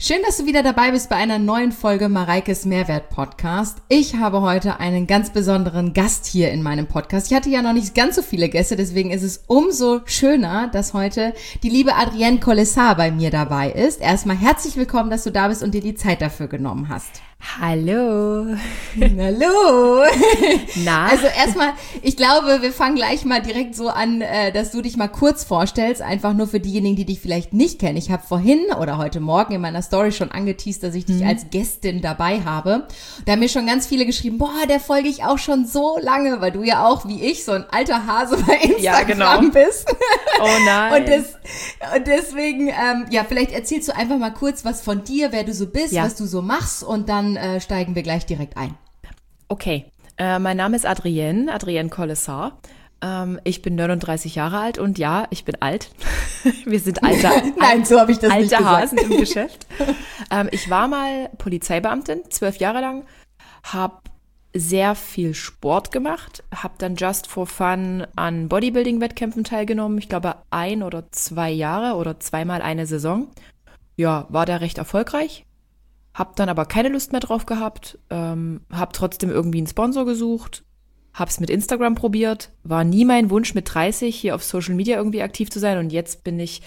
Schön, dass du wieder dabei bist bei einer neuen Folge Mareikes Mehrwert-Podcast. Ich habe heute einen ganz besonderen Gast hier in meinem Podcast. Ich hatte ja noch nicht ganz so viele Gäste, deswegen ist es umso schöner, dass heute die liebe Adrienne Collessar bei mir dabei ist. Erstmal herzlich willkommen, dass du da bist und dir die Zeit dafür genommen hast. Hallo. Hallo. Na? Also erstmal, ich glaube, wir fangen gleich mal direkt so an, dass du dich mal kurz vorstellst, einfach nur für diejenigen, die dich vielleicht nicht kennen. Ich habe vorhin oder heute Morgen in meiner Story schon angeteast, dass ich dich als Gästin dabei habe. Da haben mir schon ganz viele geschrieben, boah, der folge ich auch schon so lange, weil du ja auch, wie ich, so ein alter Hase bei Instagram bist. Oh nein. Und deswegen, vielleicht erzählst du einfach mal kurz was von dir, wer du so bist, was du so machst und dann steigen wir gleich direkt ein. Okay, mein Name ist Adrienne Collessar. Ich bin 39 Jahre alt und ja, ich bin alt. Wir sind Nein, so habe ich das nicht gesagt. Hasen im Geschäft. Ich war mal Polizeibeamtin, 12 Jahre lang, habe sehr viel Sport gemacht, habe dann just for fun an Bodybuilding-Wettkämpfen teilgenommen. Ich glaube 1 oder 2 Jahre oder zweimal eine Saison. Ja, war da recht erfolgreich. Hab dann aber keine Lust mehr drauf gehabt, hab trotzdem irgendwie einen Sponsor gesucht, hab's mit Instagram probiert, war nie mein Wunsch mit 30 hier auf Social Media irgendwie aktiv zu sein und jetzt bin ich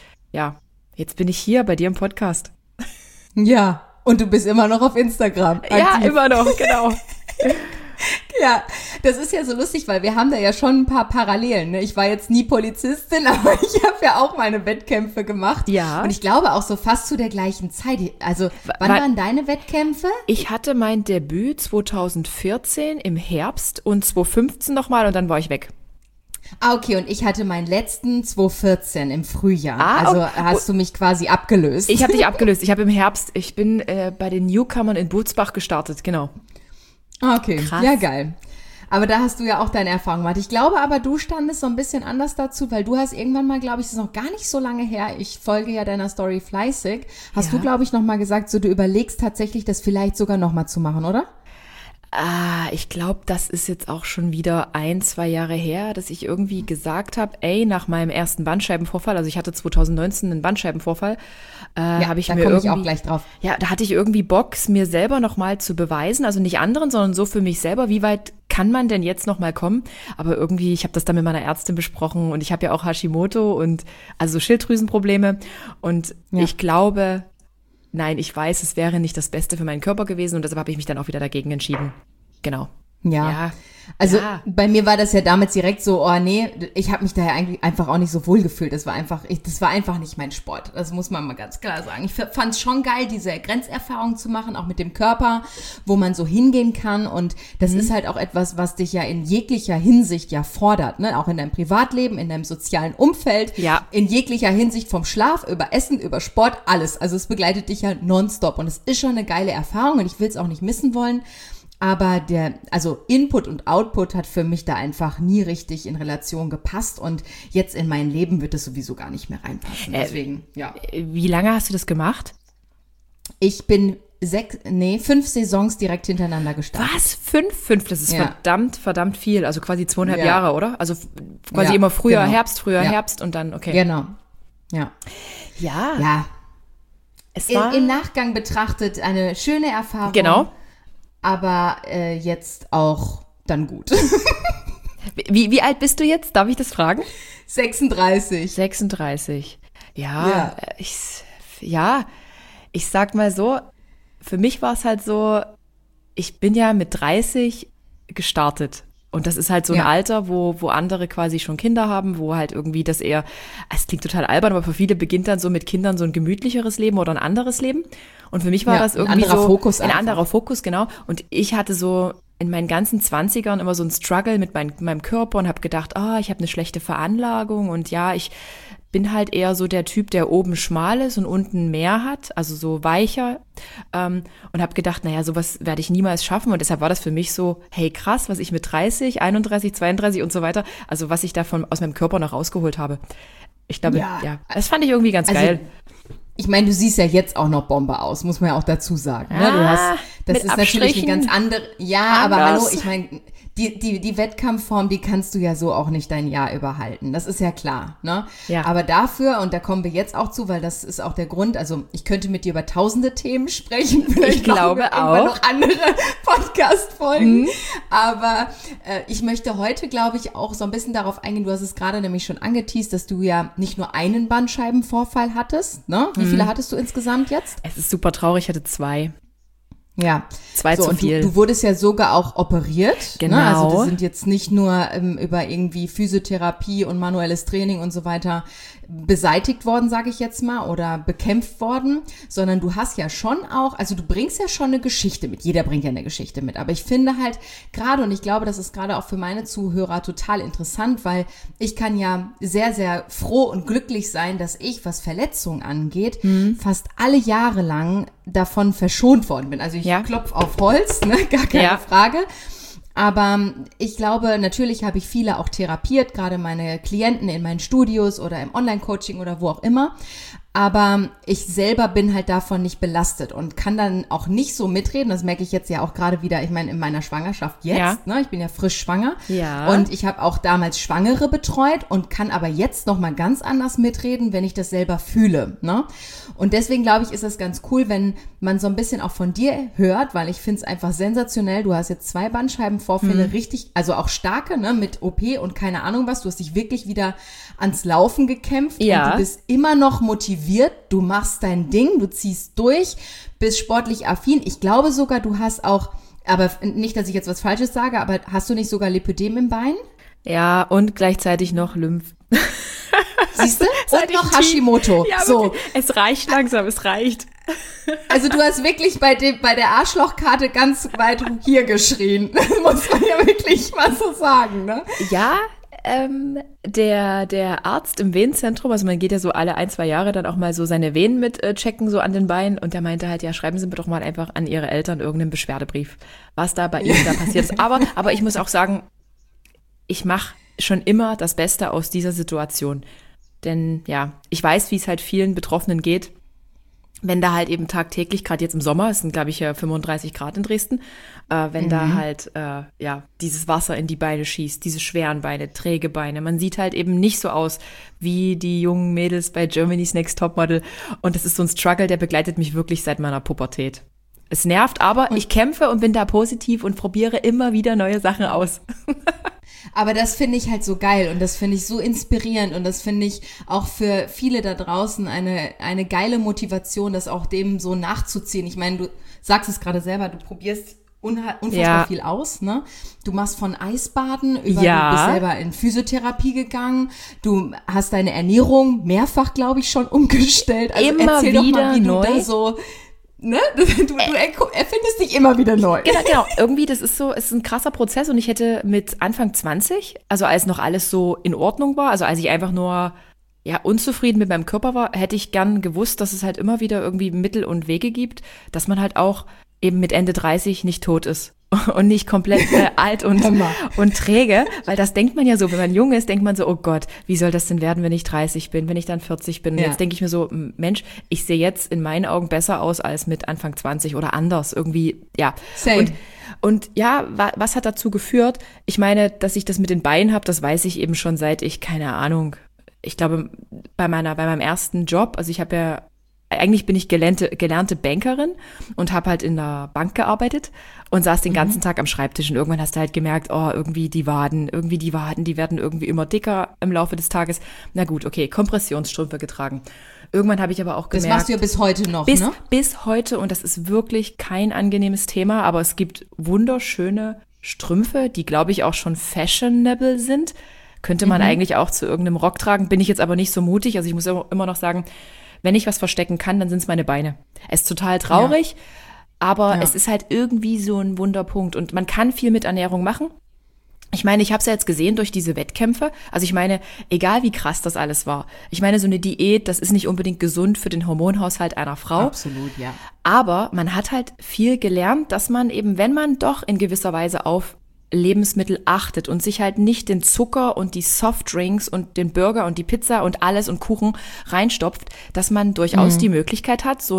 hier bei dir im Podcast. Ja, und du bist immer noch auf Instagram aktiv. Ja, immer noch, genau. Ja, das ist ja so lustig, weil wir haben da ja schon ein paar Parallelen. Ne? Ich war jetzt nie Polizistin, aber ich habe ja auch meine Wettkämpfe gemacht. Ja. Und ich glaube auch so fast zu der gleichen Zeit. Also wann waren deine Wettkämpfe? Ich hatte mein Debüt 2014 im Herbst und 2015 nochmal und dann war ich weg. Ah, okay, und ich hatte meinen letzten 2014 im Frühjahr. Also hast du mich quasi abgelöst. Ich habe dich abgelöst. Ich habe im Herbst, ich bin bei den Newcomern in Butzbach gestartet, genau. Okay, krass. Ja, geil. Aber da hast du ja auch deine Erfahrung gemacht. Ich glaube aber, du standest so ein bisschen anders dazu, weil du hast irgendwann mal, glaube ich, das ist noch gar nicht so lange her, ich folge ja deiner Story fleißig, hast du, glaube ich, noch mal gesagt, so du überlegst tatsächlich, das vielleicht sogar noch mal zu machen, oder? Ich glaube, das ist jetzt auch schon wieder 1-2 Jahre her, dass ich irgendwie gesagt habe, nach meinem ersten Bandscheibenvorfall, also ich hatte 2019 einen Bandscheibenvorfall, habe ich da mir komme irgendwie ich auch gleich drauf. Ja, da hatte ich irgendwie Bock, mir selber nochmal zu beweisen, also nicht anderen, sondern so für mich selber, wie weit kann man denn jetzt nochmal kommen? Aber irgendwie, ich habe das dann mit meiner Ärztin besprochen und ich habe ja auch Hashimoto und also Schilddrüsenprobleme und ich glaube, nein, ich weiß, es wäre nicht das Beste für meinen Körper gewesen und deshalb habe ich mich dann auch wieder dagegen entschieden. Genau. Ja. Also bei mir war das ja damals direkt so, oh nee, ich habe mich daher eigentlich einfach auch nicht so wohl gefühlt. Das war einfach nicht mein Sport. Das muss man mal ganz klar sagen. Ich fand es schon geil, diese Grenzerfahrung zu machen, auch mit dem Körper, wo man so hingehen kann. Und das ist halt auch etwas, was dich ja in jeglicher Hinsicht ja fordert, ne? Auch in deinem Privatleben, in deinem sozialen Umfeld, in jeglicher Hinsicht vom Schlaf, über Essen, über Sport, alles. Also es begleitet dich ja nonstop und es ist schon eine geile Erfahrung und ich will es auch nicht missen wollen. Aber Input und Output hat für mich da einfach nie richtig in Relation gepasst und jetzt in mein Leben wird es sowieso gar nicht mehr reinpassen. Deswegen, Wie lange hast du das gemacht? Ich bin 5 Saisons direkt hintereinander gestartet. Was? 5? Das ist verdammt viel. Also quasi 2,5 Jahre, oder? Also quasi immer Frühjahr, genau. Herbst und dann, okay. Genau. Ja. Ja. Es war im Nachgang betrachtet eine schöne Erfahrung. Genau. Aber jetzt auch dann gut. Wie alt bist du jetzt? Darf ich das fragen? 36. 36. Ja. Ich sag mal so, für mich war es halt so, ich bin ja mit 30 gestartet. Und das ist halt so ein Alter, wo andere quasi schon Kinder haben, wo halt irgendwie das eher, es klingt total albern, aber für viele beginnt dann so mit Kindern so ein gemütlicheres Leben oder ein anderes Leben. Und für mich war das irgendwie ein anderer Fokus, genau. Und ich hatte so in meinen ganzen 20ern immer so ein Struggle mit meinem Körper und habe gedacht, ich habe eine schlechte Veranlagung und ich bin halt eher so der Typ, der oben schmal ist und unten mehr hat, also so weicher und habe gedacht, sowas werde ich niemals schaffen und deshalb war das für mich so, hey krass, was ich mit 30, 31, 32 und so weiter, also was ich davon aus meinem Körper noch rausgeholt habe. Ich glaube, das fand ich irgendwie ganz geil. Ich meine, du siehst ja jetzt auch noch Bombe aus, muss man ja auch dazu sagen. Ne? Das ist natürlich eine ganz andere, aber hallo, ich meine, die Wettkampfform, die kannst du ja so auch nicht dein Jahr überhalten. Das ist ja klar, ne? Ja. Aber dafür, und da kommen wir jetzt auch zu, weil das ist auch der Grund, also ich könnte mit dir über tausende Themen sprechen. Vielleicht ich glaube auch. Noch andere Podcast-Folgen. Aber ich möchte heute, glaube ich, auch so ein bisschen darauf eingehen, du hast es gerade nämlich schon angeteast, dass du ja nicht nur einen Bandscheibenvorfall hattest, ne? Wie viele hattest du insgesamt jetzt? Es ist super traurig, ich hatte 2. Ja. 2 zu viel. Du wurdest ja sogar auch operiert. Genau. Ne? Also die sind jetzt nicht nur über irgendwie Physiotherapie und manuelles Training und so weiter beseitigt worden, sage ich jetzt mal, oder bekämpft worden, sondern du hast ja schon auch, also du bringst ja schon eine Geschichte mit. Jeder bringt ja eine Geschichte mit. Aber ich finde halt gerade, und ich glaube, das ist gerade auch für meine Zuhörer total interessant, weil ich kann ja sehr, sehr froh und glücklich sein, dass ich, was Verletzungen angeht, fast alle Jahre lang davon verschont worden bin. Also ich klopfe auf Holz, ne, gar keine Frage. Aber ich glaube, natürlich habe ich viele auch therapiert, gerade meine Klienten in meinen Studios oder im Online-Coaching oder wo auch immer. Aber ich selber bin halt davon nicht belastet und kann dann auch nicht so mitreden. Das merke ich jetzt ja auch gerade wieder, ich meine, in meiner Schwangerschaft jetzt, ne? Ich bin ja frisch schwanger. Ja. Und ich habe auch damals Schwangere betreut und kann aber jetzt nochmal ganz anders mitreden, wenn ich das selber fühle, ne? Und deswegen glaube ich, ist das ganz cool, wenn man so ein bisschen auch von dir hört, weil ich finde es einfach sensationell. Du hast jetzt 2 Bandscheibenvorfälle, richtig, also auch starke, ne, mit OP und keine Ahnung was. Du hast dich wirklich wieder ans Laufen gekämpft und du bist immer noch motiviert. Du machst dein Ding, du ziehst durch, bist sportlich affin. Ich glaube sogar, du hast auch, aber nicht, dass ich jetzt was Falsches sage, aber hast du nicht sogar Lipödem im Bein? Ja, und gleichzeitig noch Lymph. Siehst du? Und noch Hashimoto. Ja, so. Es reicht langsam, es reicht. Also du hast wirklich bei der Arschlochkarte ganz weit hier geschrien. Das muss man ja wirklich mal so sagen, ne? Ja, der Arzt im Venenzentrum, also man geht ja so alle 1-2 Jahre dann auch mal so seine Venen mit checken, so an den Beinen. Und der meinte halt, ja, schreiben Sie mir doch mal einfach an Ihre Eltern irgendeinen Beschwerdebrief, was da bei Ihnen da passiert ist. Aber ich muss auch sagen, ich mache schon immer das Beste aus dieser Situation. Denn ja, ich weiß, wie es halt vielen Betroffenen geht, wenn da halt eben tagtäglich, gerade jetzt im Sommer, es sind glaube ich ja 35 Grad in Dresden, wenn da halt dieses Wasser in die Beine schießt, diese schweren Beine, träge Beine. Man sieht halt eben nicht so aus wie die jungen Mädels bei Germany's Next Topmodel. Und das ist so ein Struggle, der begleitet mich wirklich seit meiner Pubertät. Es nervt, aber ich kämpfe und bin da positiv und probiere immer wieder neue Sachen aus. Aber das finde ich halt so geil und das finde ich so inspirierend und das finde ich auch für viele da draußen eine geile Motivation, das auch dem so nachzuziehen. Ich meine, du sagst es gerade selber, du probierst unfassbar viel aus, ne? Du machst von Eisbaden über, du bist selber in Physiotherapie gegangen, du hast deine Ernährung mehrfach, glaube ich, schon umgestellt. Also immer erzähl wieder doch mal, wie neu. Du da so... Ne? Du erfindest dich immer wieder neu. Genau. Irgendwie, das ist so, es ist ein krasser Prozess und ich hätte mit Anfang 20, also als noch alles so in Ordnung war, also als ich einfach nur unzufrieden mit meinem Körper war, hätte ich gern gewusst, dass es halt immer wieder irgendwie Mittel und Wege gibt, dass man halt auch eben mit Ende 30 nicht tot ist und nicht komplett alt und träge, weil das denkt man ja so, wenn man jung ist, denkt man so, oh Gott, wie soll das denn werden, wenn ich 30 bin, wenn ich dann 40 bin? Und jetzt denke ich mir so, Mensch, ich sehe jetzt in meinen Augen besser aus als mit Anfang 20 oder anders irgendwie, ja. Same. Und ja, was hat dazu geführt? Ich meine, dass ich das mit den Beinen habe, das weiß ich eben schon seit ich, keine Ahnung, ich glaube, bei meinem ersten Job, also ich habe ja, eigentlich bin ich gelernte Bankerin und habe halt in der Bank gearbeitet und saß den ganzen Tag am Schreibtisch und irgendwann hast du halt gemerkt, oh, irgendwie die Waden, die werden irgendwie immer dicker im Laufe des Tages. Na gut, okay, Kompressionsstrümpfe getragen. Irgendwann habe ich aber auch gemerkt. Das machst du ja bis heute noch, ne? Bis heute, und das ist wirklich kein angenehmes Thema, aber es gibt wunderschöne Strümpfe, die, glaube ich, auch schon fashionable sind. Könnte man eigentlich auch zu irgendeinem Rock tragen, bin ich jetzt aber nicht so mutig. Also ich muss immer noch sagen, wenn ich was verstecken kann, dann sind es meine Beine. Es ist total traurig, aber es ist halt irgendwie so ein Wunderpunkt. Und man kann viel mit Ernährung machen. Ich meine, ich habe es ja jetzt gesehen durch diese Wettkämpfe. Also ich meine, egal wie krass das alles war. Ich meine, so eine Diät, das ist nicht unbedingt gesund für den Hormonhaushalt einer Frau. Absolut, ja. Aber man hat halt viel gelernt, dass man eben, wenn man doch in gewisser Weise auf Lebensmittel achtet und sich halt nicht den Zucker und die Softdrinks und den Burger und die Pizza und alles und Kuchen reinstopft, dass man durchaus die Möglichkeit hat, so ein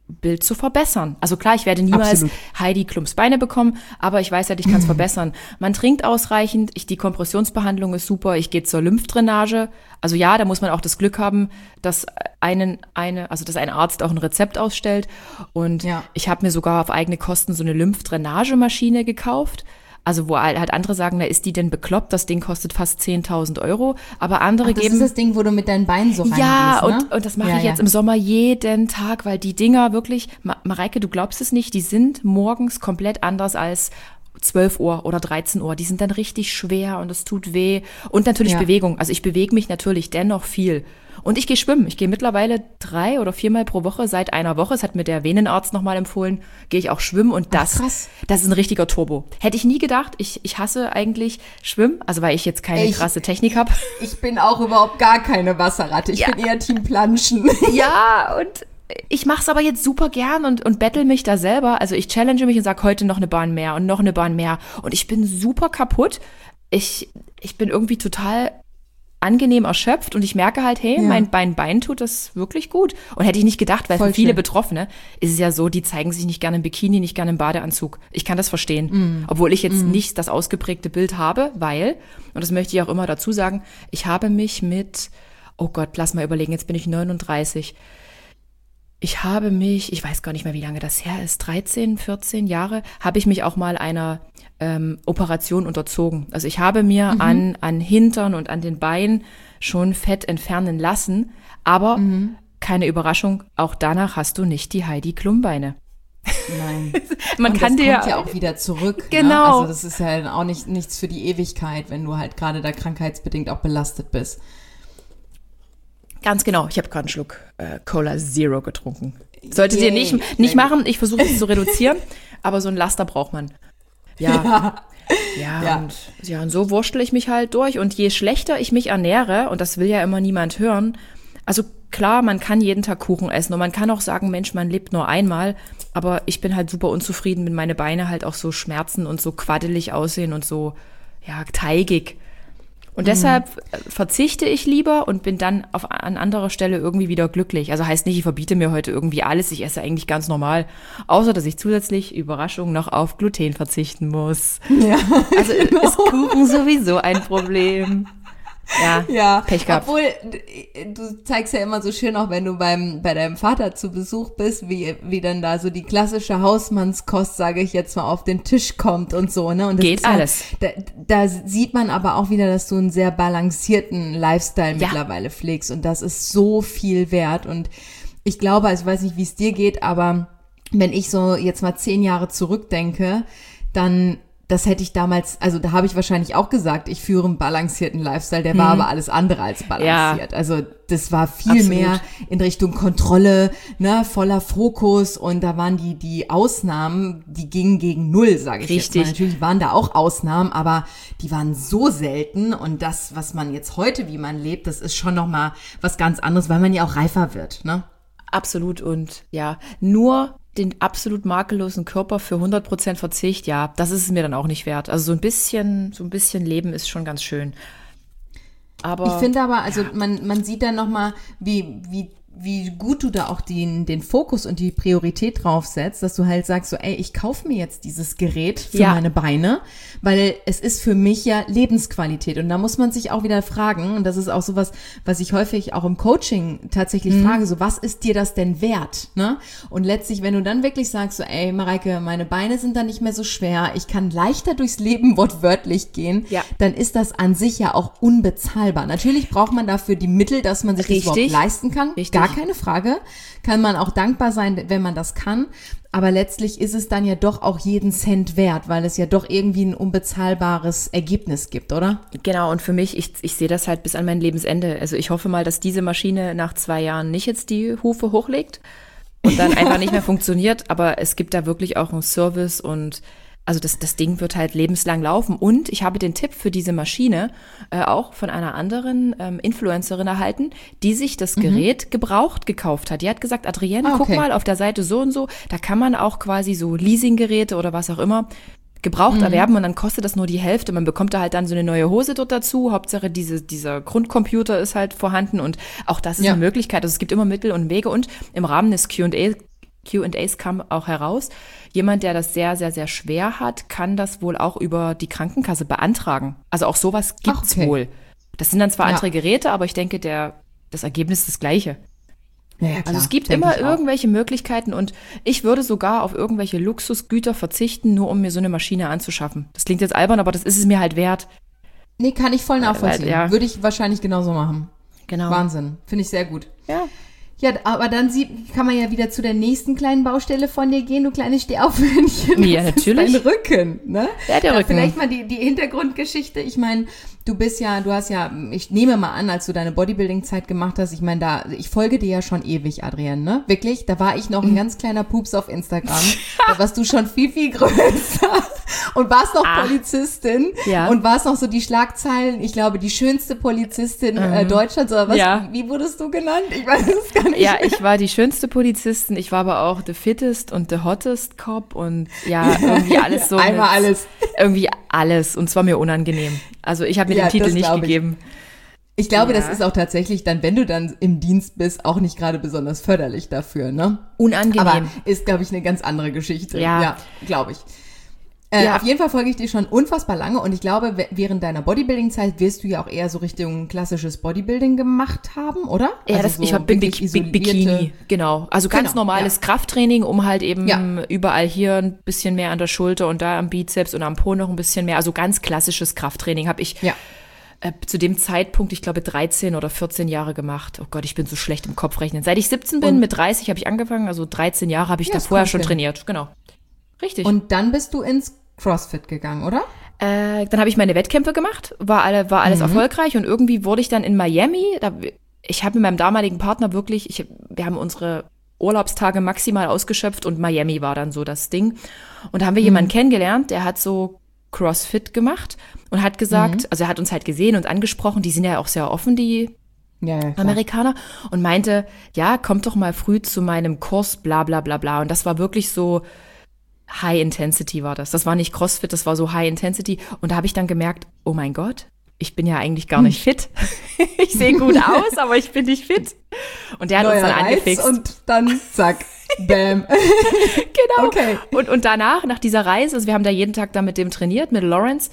Bild zu verbessern. Also klar, ich werde niemals Absolut. Heidi Klums Beine bekommen, aber ich weiß halt, ich kann es verbessern. Man trinkt ausreichend, die Kompressionsbehandlung ist super, ich gehe zur Lymphdrainage. Also ja, da muss man auch das Glück haben, dass ein Arzt auch ein Rezept ausstellt. Und ich habe mir sogar auf eigene Kosten so eine Lymphdrainagemaschine gekauft. Also wo halt andere sagen, na, ist die denn bekloppt? Das Ding kostet fast 10.000 Euro. Aber andere das geben... Das ist das Ding, wo du mit deinen Beinen so reingehst, ja, ne? und das mache ich jetzt im Sommer jeden Tag, weil die Dinger wirklich, Mareike, du glaubst es nicht, die sind morgens komplett anders als 12 Uhr oder 13 Uhr. Die sind dann richtig schwer und es tut weh. Und natürlich Bewegung. Also ich bewege mich natürlich dennoch viel. Und ich gehe schwimmen. Ich gehe mittlerweile 3 oder 4 Mal pro Woche seit einer Woche. Das hat mir der Venenarzt nochmal empfohlen. Gehe ich auch schwimmen und das ist ein richtiger Turbo. Hätte ich nie gedacht. Ich hasse eigentlich Schwimmen, also weil ich jetzt keine krasse Technik habe. Ich bin auch überhaupt gar keine Wasserratte. Ich bin eher Team Planschen. Ja, und ich mache es aber jetzt super gern und battle mich da selber. Also ich challenge mich und sage heute noch eine Bahn mehr und noch eine Bahn mehr. Und ich bin super kaputt. Ich bin irgendwie total angenehm erschöpft und ich merke halt, hey, mein Bein tut das wirklich gut. Und hätte ich nicht gedacht, weil voll für viele schön. Betroffene ist es ja so, die zeigen sich nicht gerne im Bikini, nicht gerne im Badeanzug. Ich kann das verstehen. Obwohl ich jetzt nicht das ausgeprägte Bild habe, weil, und das möchte ich auch immer dazu sagen, ich habe mich mit, oh Gott, lass mal überlegen, jetzt bin ich 39. Ich weiß gar nicht mehr, wie lange das her ist, 13, 14 Jahre, habe ich mich auch mal einer Operation unterzogen. Also ich habe mir an Hintern und an den Beinen schon Fett entfernen lassen, aber keine Überraschung, auch danach hast du nicht die Heidi Klum Beine. Nein. Man und kann das dir kommt ja auch wieder zurück. Genau. Ne? Also das ist ja auch nichts für die Ewigkeit, wenn du halt gerade da krankheitsbedingt auch belastet bist. Ganz genau. Ich habe gerade einen Schluck Cola Zero getrunken. Solltet ihr nicht machen. Ich versuche es zu reduzieren, aber so ein Laster braucht man. Ja. Und so wurschtel ich mich halt durch. Und je schlechter ich mich ernähre, und das will ja immer niemand hören, also klar, man kann jeden Tag Kuchen essen und man kann auch sagen, Mensch, man lebt nur einmal, aber ich bin halt super unzufrieden, wenn meine Beine halt auch so schmerzen und so quaddelig aussehen und so, teigig. Und deshalb verzichte ich lieber und bin dann an anderer Stelle irgendwie wieder glücklich. Also heißt nicht, ich verbiete mir heute irgendwie alles. Ich esse eigentlich ganz normal, außer dass ich zusätzlich, Überraschung, noch auf Gluten verzichten muss. Ja, also ist Kuchen sowieso ein Problem. Ja, Pech gehabt. Obwohl, du zeigst ja immer so schön, auch wenn du bei deinem Vater zu Besuch bist, wie dann da so die klassische Hausmannskost, sage ich jetzt mal, auf den Tisch kommt und so, ne? Und das geht alles. Da sieht man aber auch wieder, dass du einen sehr balancierten Lifestyle mittlerweile pflegst und das ist so viel wert und ich glaube, also ich weiß nicht, wie es dir geht, aber wenn ich so jetzt mal 10 Jahre zurückdenke, dann das hätte ich damals, also da habe ich wahrscheinlich auch gesagt, ich führe einen balancierten Lifestyle, der war aber alles andere als balanciert. Ja. Also das war viel mehr in Richtung Kontrolle, ne, voller Fokus und da waren die Ausnahmen, die gingen gegen null, sage ich jetzt mal. Natürlich waren da auch Ausnahmen, aber die waren so selten und das, was man jetzt heute, wie man lebt, das ist schon nochmal was ganz anderes, weil man ja auch reifer wird, ne? Absolut und nur den absolut makellosen Körper für 100% Verzicht, das ist es mir dann auch nicht wert. Also so ein bisschen Leben ist schon ganz schön. Aber ich finde aber, also man sieht dann nochmal, wie gut du da auch den Fokus und die Priorität drauf setzt, dass du halt sagst so, ey, ich kaufe mir jetzt dieses Gerät für meine Beine, weil es ist für mich ja Lebensqualität und da muss man sich auch wieder fragen und das ist auch sowas, was ich häufig auch im Coaching tatsächlich frage, so was ist dir das denn wert, ne? Und letztlich, wenn du dann wirklich sagst so, ey, Mareike, meine Beine sind dann nicht mehr so schwer, ich kann leichter durchs Leben wortwörtlich gehen, dann ist das an sich ja auch unbezahlbar. Natürlich braucht man dafür die Mittel, dass man sich das überhaupt leisten kann. Gar keine Frage. Kann man auch dankbar sein, wenn man das kann. Aber letztlich ist es dann ja doch auch jeden Cent wert, weil es ja doch irgendwie ein unbezahlbares Ergebnis gibt, oder? Genau, und für mich, ich sehe das halt bis an mein Lebensende. Also ich hoffe mal, dass diese Maschine nach 2 Jahren nicht jetzt die Hufe hochlegt und dann einfach nicht mehr funktioniert. Aber es gibt da wirklich auch einen Service und also das Ding wird halt lebenslang laufen. Und ich habe den Tipp für diese Maschine auch von einer anderen Influencerin erhalten, die sich das Gerät gebraucht gekauft hat. Die hat gesagt, Adrienne, guck mal auf der Seite so und so, da kann man auch quasi so Leasinggeräte oder was auch immer gebraucht erwerben und dann kostet das nur die Hälfte. Man bekommt da halt dann so eine neue Hose dort dazu. Hauptsache dieser Grundcomputer ist halt vorhanden und auch das ist eine Möglichkeit. Also es gibt immer Mittel und Wege und im Rahmen des Q&A Q&As kam auch heraus, jemand, der das sehr, sehr, sehr schwer hat, kann das wohl auch über die Krankenkasse beantragen. Also auch sowas gibt's wohl. Das sind dann zwar andere Geräte, aber ich denke, das Ergebnis ist das gleiche. Ja, klar, also es gibt immer irgendwelche Möglichkeiten und ich würde sogar auf irgendwelche Luxusgüter verzichten, nur um mir so eine Maschine anzuschaffen. Das klingt jetzt albern, aber das ist es mir halt wert. Nee, kann ich voll nachvollziehen. Ja. Würde ich wahrscheinlich genauso machen. Genau. Wahnsinn. Finde ich sehr gut. Ja. Ja, aber dann kann man ja wieder zu der nächsten kleinen Baustelle von dir gehen, du kleines Stehaufmännchen. Ja, natürlich. Dein Rücken, ne? Ja, der Rücken. Vielleicht mal die Hintergrundgeschichte. Ich meine, du hast ja, ich nehme mal an, als du deine Bodybuilding-Zeit gemacht hast, ich meine, ich folge dir ja schon ewig, Adrienne, ne? Wirklich, da war ich noch ein ganz kleiner Pups auf Instagram. Da warst du schon viel, viel größer und warst noch Polizistin und warst noch so die Schlagzeilen, ich glaube, die schönste Polizistin Deutschlands, oder was? Ja. Wie wurdest du genannt? Ich weiß es gar nicht. Ja, ich war die schönste Polizistin, ich war aber auch the fittest und the hottest Cop und ja, irgendwie alles so. Einmal alles. Irgendwie alles und es war mir unangenehm. Also ich habe mir den Titel nicht gegeben. Ich glaube, das ist auch tatsächlich dann, wenn du dann im Dienst bist, auch nicht gerade besonders förderlich dafür, ne? Unangenehm. Aber ist, glaube ich, eine ganz andere Geschichte. Ja, glaube ich. Auf jeden Fall folge ich dir schon unfassbar lange und ich glaube, während deiner Bodybuilding-Zeit wirst du ja auch eher so Richtung klassisches Bodybuilding gemacht haben, oder? Ja, also ich bin Bikini, genau. Also ganz normales Krafttraining, um halt eben überall hier ein bisschen mehr an der Schulter und da am Bizeps und am Po noch ein bisschen mehr. Also ganz klassisches Krafttraining habe ich zu dem Zeitpunkt, ich glaube, 13 oder 14 Jahre gemacht. Oh Gott, ich bin so schlecht im Kopfrechnen. Seit ich 17 bin, mit 30 habe ich angefangen, also 13 Jahre habe ich da vorher schon trainiert, genau. Richtig. Und dann bist du ins CrossFit gegangen, oder? Dann habe ich meine Wettkämpfe gemacht, war alles erfolgreich und irgendwie wurde ich dann in Miami, ich habe mit meinem damaligen Partner wirklich, wir haben unsere Urlaubstage maximal ausgeschöpft und Miami war dann so das Ding. Und da haben wir jemanden kennengelernt, der hat so CrossFit gemacht und hat gesagt, also er hat uns halt gesehen und angesprochen, die sind ja auch sehr offen, die Amerikaner, und meinte, ja, kommt doch mal früh zu meinem Kurs, bla bla bla bla. Und das war wirklich so, High Intensity war das. Das war nicht CrossFit, das war so High Intensity. Und da habe ich dann gemerkt, oh mein Gott, ich bin ja eigentlich gar nicht fit. Ich sehe gut aus, aber ich bin nicht fit. Und der hat uns dann angefixt. Und dann zack, bam. Genau. Okay. Und danach, nach dieser Reise, also wir haben da jeden Tag da mit dem trainiert, mit Lawrence,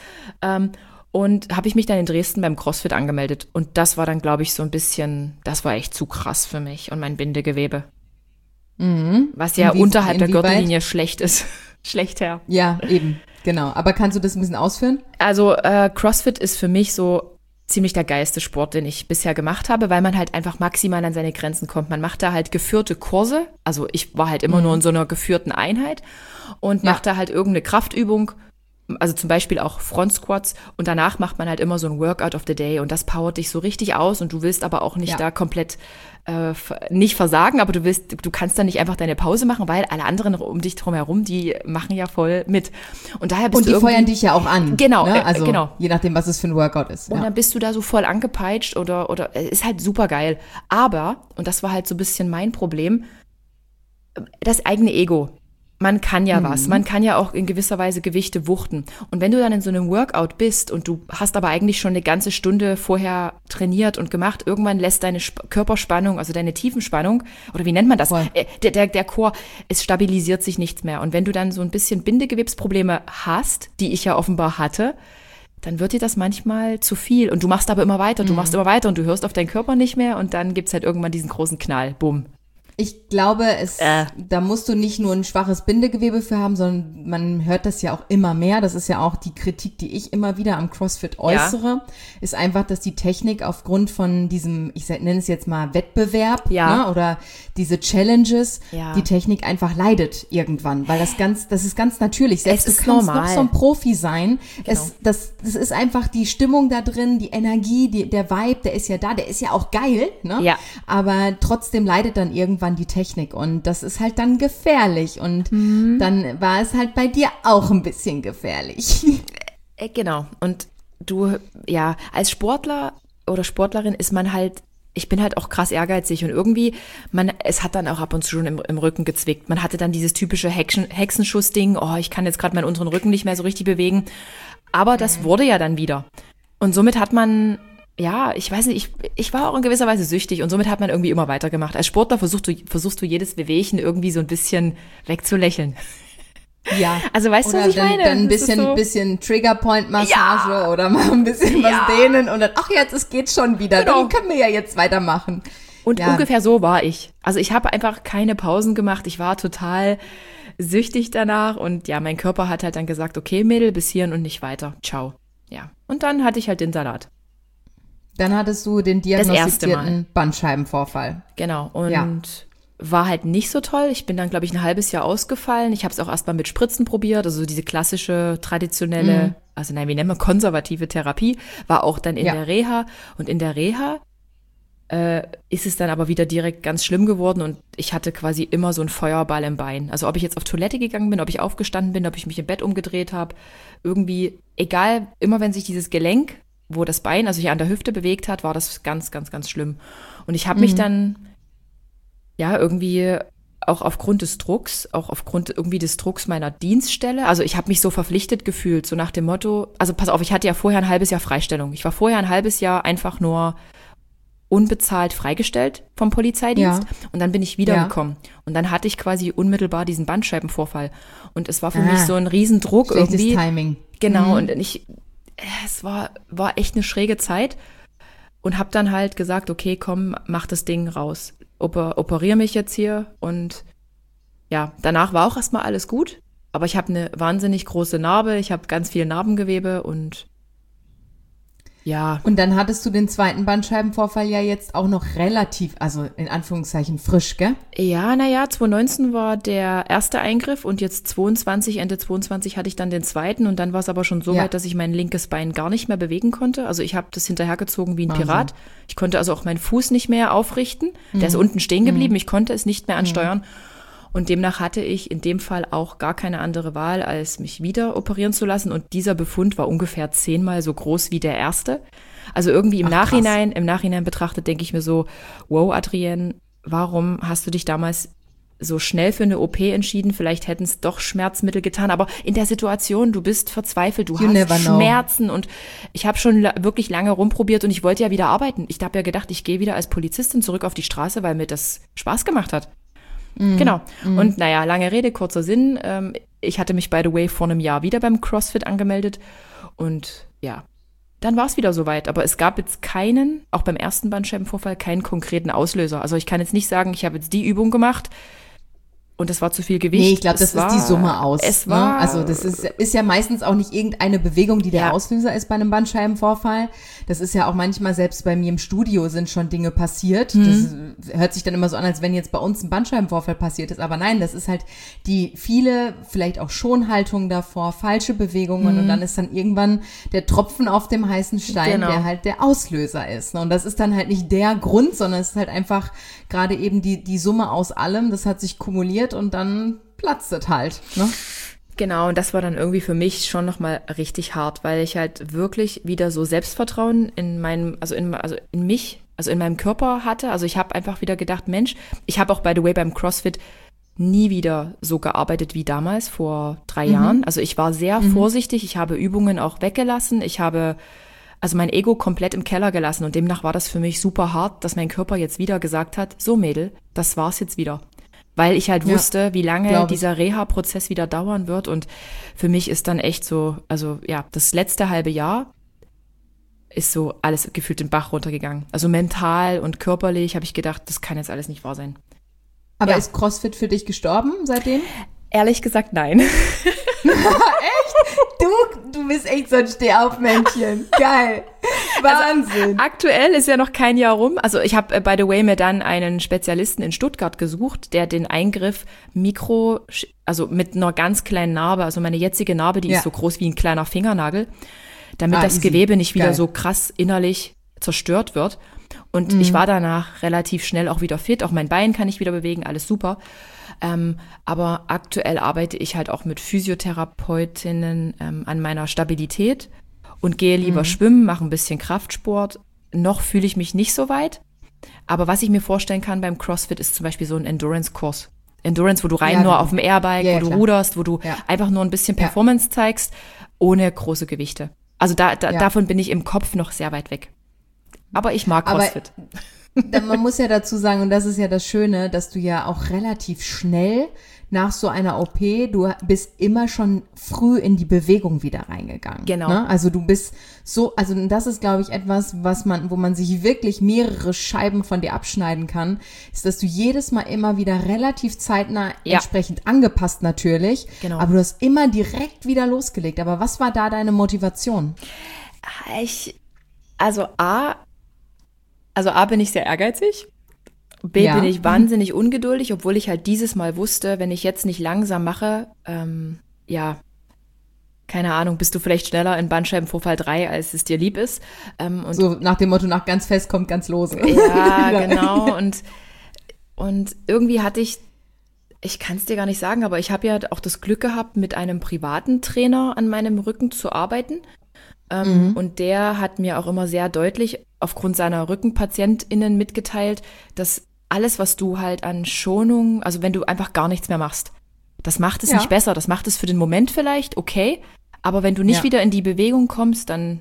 und habe ich mich dann in Dresden beim CrossFit angemeldet. Und das war dann, glaube ich, so ein bisschen, das war echt zu krass für mich und mein Bindegewebe. Was ja unterhalb der Gürtellinie schlecht ist. Schlecht her. Ja, eben, genau. Aber kannst du das ein bisschen ausführen? Also CrossFit ist für mich so ziemlich der geilste Sport, den ich bisher gemacht habe, weil man halt einfach maximal an seine Grenzen kommt. Man macht da halt geführte Kurse. Also ich war halt immer nur in so einer geführten Einheit und macht da halt irgendeine Kraftübung, also zum Beispiel auch Front Squats, und danach macht man halt immer so ein Workout of the Day und das powert dich so richtig aus und du willst aber auch nicht da komplett nicht versagen, aber du kannst dann nicht einfach deine Pause machen, weil alle anderen um dich drum herum, die machen ja voll mit. Und daher bist du feuern dich ja auch an. Genau, ne? Also genau. Je nachdem, was es für ein Workout ist. Und dann bist du da so voll angepeitscht oder ist halt super geil. Aber, und das war halt so ein bisschen mein Problem, das eigene Ego. Man kann ja was. Man kann ja auch in gewisser Weise Gewichte wuchten. Und wenn du dann in so einem Workout bist und du hast aber eigentlich schon eine ganze Stunde vorher trainiert und gemacht, irgendwann lässt deine Körperspannung, also deine Tiefenspannung, oder wie nennt man das? Der Core, es stabilisiert sich nichts mehr. Und wenn du dann so ein bisschen Bindegewebsprobleme hast, die ich ja offenbar hatte, dann wird dir das manchmal zu viel. Und du machst aber immer weiter, und du hörst auf deinen Körper nicht mehr und dann gibt's halt irgendwann diesen großen Knall. Bumm. Ich glaube, da musst du nicht nur ein schwaches Bindegewebe für haben, sondern man hört das ja auch immer mehr. Das ist ja auch die Kritik, die ich immer wieder am CrossFit äußere, ist einfach, dass die Technik aufgrund von diesem, ich nenne es jetzt mal Wettbewerb, ne, oder diese Challenges, die Technik einfach leidet irgendwann, weil das ist ganz natürlich. Selbst du kannst noch so ein Profi sein. Genau. Das ist einfach die Stimmung da drin, die Energie, der Vibe, der ist ja da, der ist ja auch geil, ne? Ja. Aber trotzdem leidet dann irgendwann die Technik und das ist halt dann gefährlich und dann war es halt bei dir auch ein bisschen gefährlich. Genau. Und du, als Sportler oder Sportlerin ist man halt, ich bin halt auch krass ehrgeizig und irgendwie, es hat dann auch ab und zu schon im Rücken gezwickt. Man hatte dann dieses typische Hexenschuss-Ding, ich kann jetzt gerade meinen unteren Rücken nicht mehr so richtig bewegen. Aber das wurde ja dann wieder. Und somit hat man ja, ich weiß nicht, ich war auch in gewisser Weise süchtig und somit hat man irgendwie immer weitergemacht. Als Sportler versuchst du jedes Wehwehchen irgendwie so ein bisschen wegzulächeln. Ja. Also weißt du, was ich meine? Dann ein bisschen Trigger-Point-Massage oder mal ein bisschen was dehnen und dann, ach jetzt, es geht schon wieder, dann können wir ja jetzt weitermachen. Und ungefähr so war ich. Also ich habe einfach keine Pausen gemacht. Ich war total süchtig danach und ja, mein Körper hat halt dann gesagt, okay Mädel, bis hierhin und nicht weiter. Ciao. Ja. Und dann hatte ich halt den Salat. Dann hattest du den diagnostizierten Bandscheibenvorfall. Genau. Und war halt nicht so toll. Ich bin dann, glaube ich, ein halbes Jahr ausgefallen. Ich habe es auch erstmal mit Spritzen probiert. Also diese klassische, traditionelle, also nein, wie nennen wir, konservative Therapie, war auch dann in der Reha. Und in der Reha ist es dann aber wieder direkt ganz schlimm geworden und ich hatte quasi immer so einen Feuerball im Bein. Also ob ich jetzt auf Toilette gegangen bin, ob ich aufgestanden bin, ob ich mich im Bett umgedreht habe, irgendwie, egal, immer wenn sich dieses Gelenk, wo das Bein, also hier an der Hüfte bewegt hat, war das ganz, ganz, ganz schlimm. Und ich habe mich dann, ja, irgendwie auch aufgrund des Drucks, auch aufgrund irgendwie des Drucks meiner Dienststelle, also ich habe mich so verpflichtet gefühlt, so nach dem Motto, also pass auf, ich hatte ja vorher ein halbes Jahr Freistellung. Ich war vorher ein halbes Jahr einfach nur unbezahlt freigestellt vom Polizeidienst und dann bin ich wiedergekommen. Und dann hatte ich quasi unmittelbar diesen Bandscheibenvorfall. Und es war für mich so ein Riesendruck irgendwie. Schlechtes Timing. Genau, und es war echt eine schräge Zeit und habe dann halt gesagt, okay, komm, mach das Ding raus. Operiere mich jetzt hier und ja, danach war auch erstmal alles gut, aber ich habe eine wahnsinnig große Narbe, ich habe ganz viel Narbengewebe und ja. Und dann hattest du den zweiten Bandscheibenvorfall ja jetzt auch noch relativ, also in Anführungszeichen frisch, gell? Ja, 2019 war der erste Eingriff und jetzt Ende 22 hatte ich dann den zweiten und dann war es aber schon so weit, dass ich mein linkes Bein gar nicht mehr bewegen konnte. Also ich habe das hinterhergezogen wie ein Pirat. Ich konnte also auch meinen Fuß nicht mehr aufrichten. Der ist unten stehen geblieben. Ich konnte es nicht mehr ansteuern. Und demnach hatte ich in dem Fall auch gar keine andere Wahl, als mich wieder operieren zu lassen. Und dieser Befund war ungefähr 10-mal so groß wie der erste. Also irgendwie im Nachhinein betrachtet, denke ich mir so, wow, Adrienne, warum hast du dich damals so schnell für eine OP entschieden? Vielleicht hätten es doch Schmerzmittel getan. Aber in der Situation, du bist verzweifelt, du hast Schmerzen. Und ich habe schon wirklich lange rumprobiert und ich wollte ja wieder arbeiten. Ich habe ja gedacht, ich gehe wieder als Polizistin zurück auf die Straße, weil mir das Spaß gemacht hat. Genau. Und naja, lange Rede, kurzer Sinn. Ich hatte mich, by the way, vor einem Jahr wieder beim CrossFit angemeldet. Und ja, dann war es wieder soweit. Aber es gab jetzt auch beim ersten Bandscheibenvorfall, keinen konkreten Auslöser. Also ich kann jetzt nicht sagen, ich habe jetzt die Übung gemacht und das war zu viel Gewicht. Nee, ich glaube, das ist die Summe aus. Also das ist ja meistens auch nicht irgendeine Bewegung, die der Auslöser ist bei einem Bandscheibenvorfall. Das ist ja auch manchmal, selbst bei mir im Studio sind schon Dinge passiert. Das hört sich dann immer so an, als wenn jetzt bei uns ein Bandscheibenvorfall passiert ist. Aber nein, das ist halt die viele, vielleicht auch Schonhaltung davor, falsche Bewegungen und dann ist dann irgendwann der Tropfen auf dem heißen Stein, der halt der Auslöser ist. Und das ist dann halt nicht der Grund, sondern es ist halt einfach gerade eben die Summe aus allem. Das hat sich kumuliert und dann platzt es halt, ne? Genau, und das war dann irgendwie für mich schon nochmal richtig hart, weil ich halt wirklich wieder so Selbstvertrauen in meinem Körper hatte. Also ich habe einfach wieder gedacht, Mensch, ich habe auch by the way beim CrossFit nie wieder so gearbeitet wie damals vor 3 Jahren. Also ich war sehr vorsichtig, ich habe Übungen auch weggelassen, ich habe also mein Ego komplett im Keller gelassen und demnach war das für mich super hart, dass mein Körper jetzt wieder gesagt hat, so Mädel, das war's jetzt wieder. Weil ich halt wusste, wie lange dieser Reha-Prozess wieder dauern wird. Und für mich ist dann echt so, also ja, das letzte halbe Jahr ist so alles gefühlt den Bach runtergegangen. Also mental und körperlich habe ich gedacht, das kann jetzt alles nicht wahr sein. Aber ist CrossFit für dich gestorben seitdem? Ehrlich gesagt, nein. Echt? Du bist echt so ein Stehaufmännchen. Geil. Wahnsinn. Also, aktuell ist ja noch kein Jahr rum. Also ich habe, by the way, mir dann einen Spezialisten in Stuttgart gesucht, der den Eingriff also mit einer ganz kleinen Narbe, also meine jetzige Narbe, die ist so groß wie ein kleiner Fingernagel, damit das Gewebe nicht wieder so krass innerlich zerstört wird. Und ich war danach relativ schnell auch wieder fit. Auch mein Bein kann ich wieder bewegen, alles super. Aber aktuell arbeite ich halt auch mit Physiotherapeutinnen an meiner Stabilität und gehe lieber schwimmen, mache ein bisschen Kraftsport. Noch fühle ich mich nicht so weit. Aber was ich mir vorstellen kann beim CrossFit ist zum Beispiel so ein Endurance-Kurs. Endurance, wo du nur auf dem Airbike, wo du ruderst, wo du einfach nur ein bisschen Performance zeigst, ohne große Gewichte. Also davon bin ich im Kopf noch sehr weit weg. Aber ich mag CrossFit. Man muss ja dazu sagen, und das ist ja das Schöne, dass du ja auch relativ schnell nach so einer OP, du bist immer schon früh in die Bewegung wieder reingegangen. Genau. Ne? Also du bist so, also das ist, glaube ich, etwas, wo man sich wirklich mehrere Scheiben von dir abschneiden kann, ist, dass du jedes Mal immer wieder relativ zeitnah entsprechend angepasst natürlich, aber du hast immer direkt wieder losgelegt. Aber was war da deine Motivation? Also A, bin ich sehr ehrgeizig. B, bin ich wahnsinnig ungeduldig, obwohl ich halt dieses Mal wusste, wenn ich jetzt nicht langsam mache, keine Ahnung, bist du vielleicht schneller in Bandscheibenvorfall 3, als es dir lieb ist. Und so nach dem Motto, nach ganz fest kommt ganz los. Ja, genau. Und irgendwie hatte ich kann es dir gar nicht sagen, aber ich habe ja auch das Glück gehabt, mit einem privaten Trainer an meinem Rücken zu arbeiten. Und der hat mir auch immer sehr deutlich aufgrund seiner RückenpatientInnen mitgeteilt, dass alles, was du halt an Schonung, also wenn du einfach gar nichts mehr machst, das macht es nicht besser. Das macht es für den Moment vielleicht, okay, aber wenn du nicht wieder in die Bewegung kommst, dann,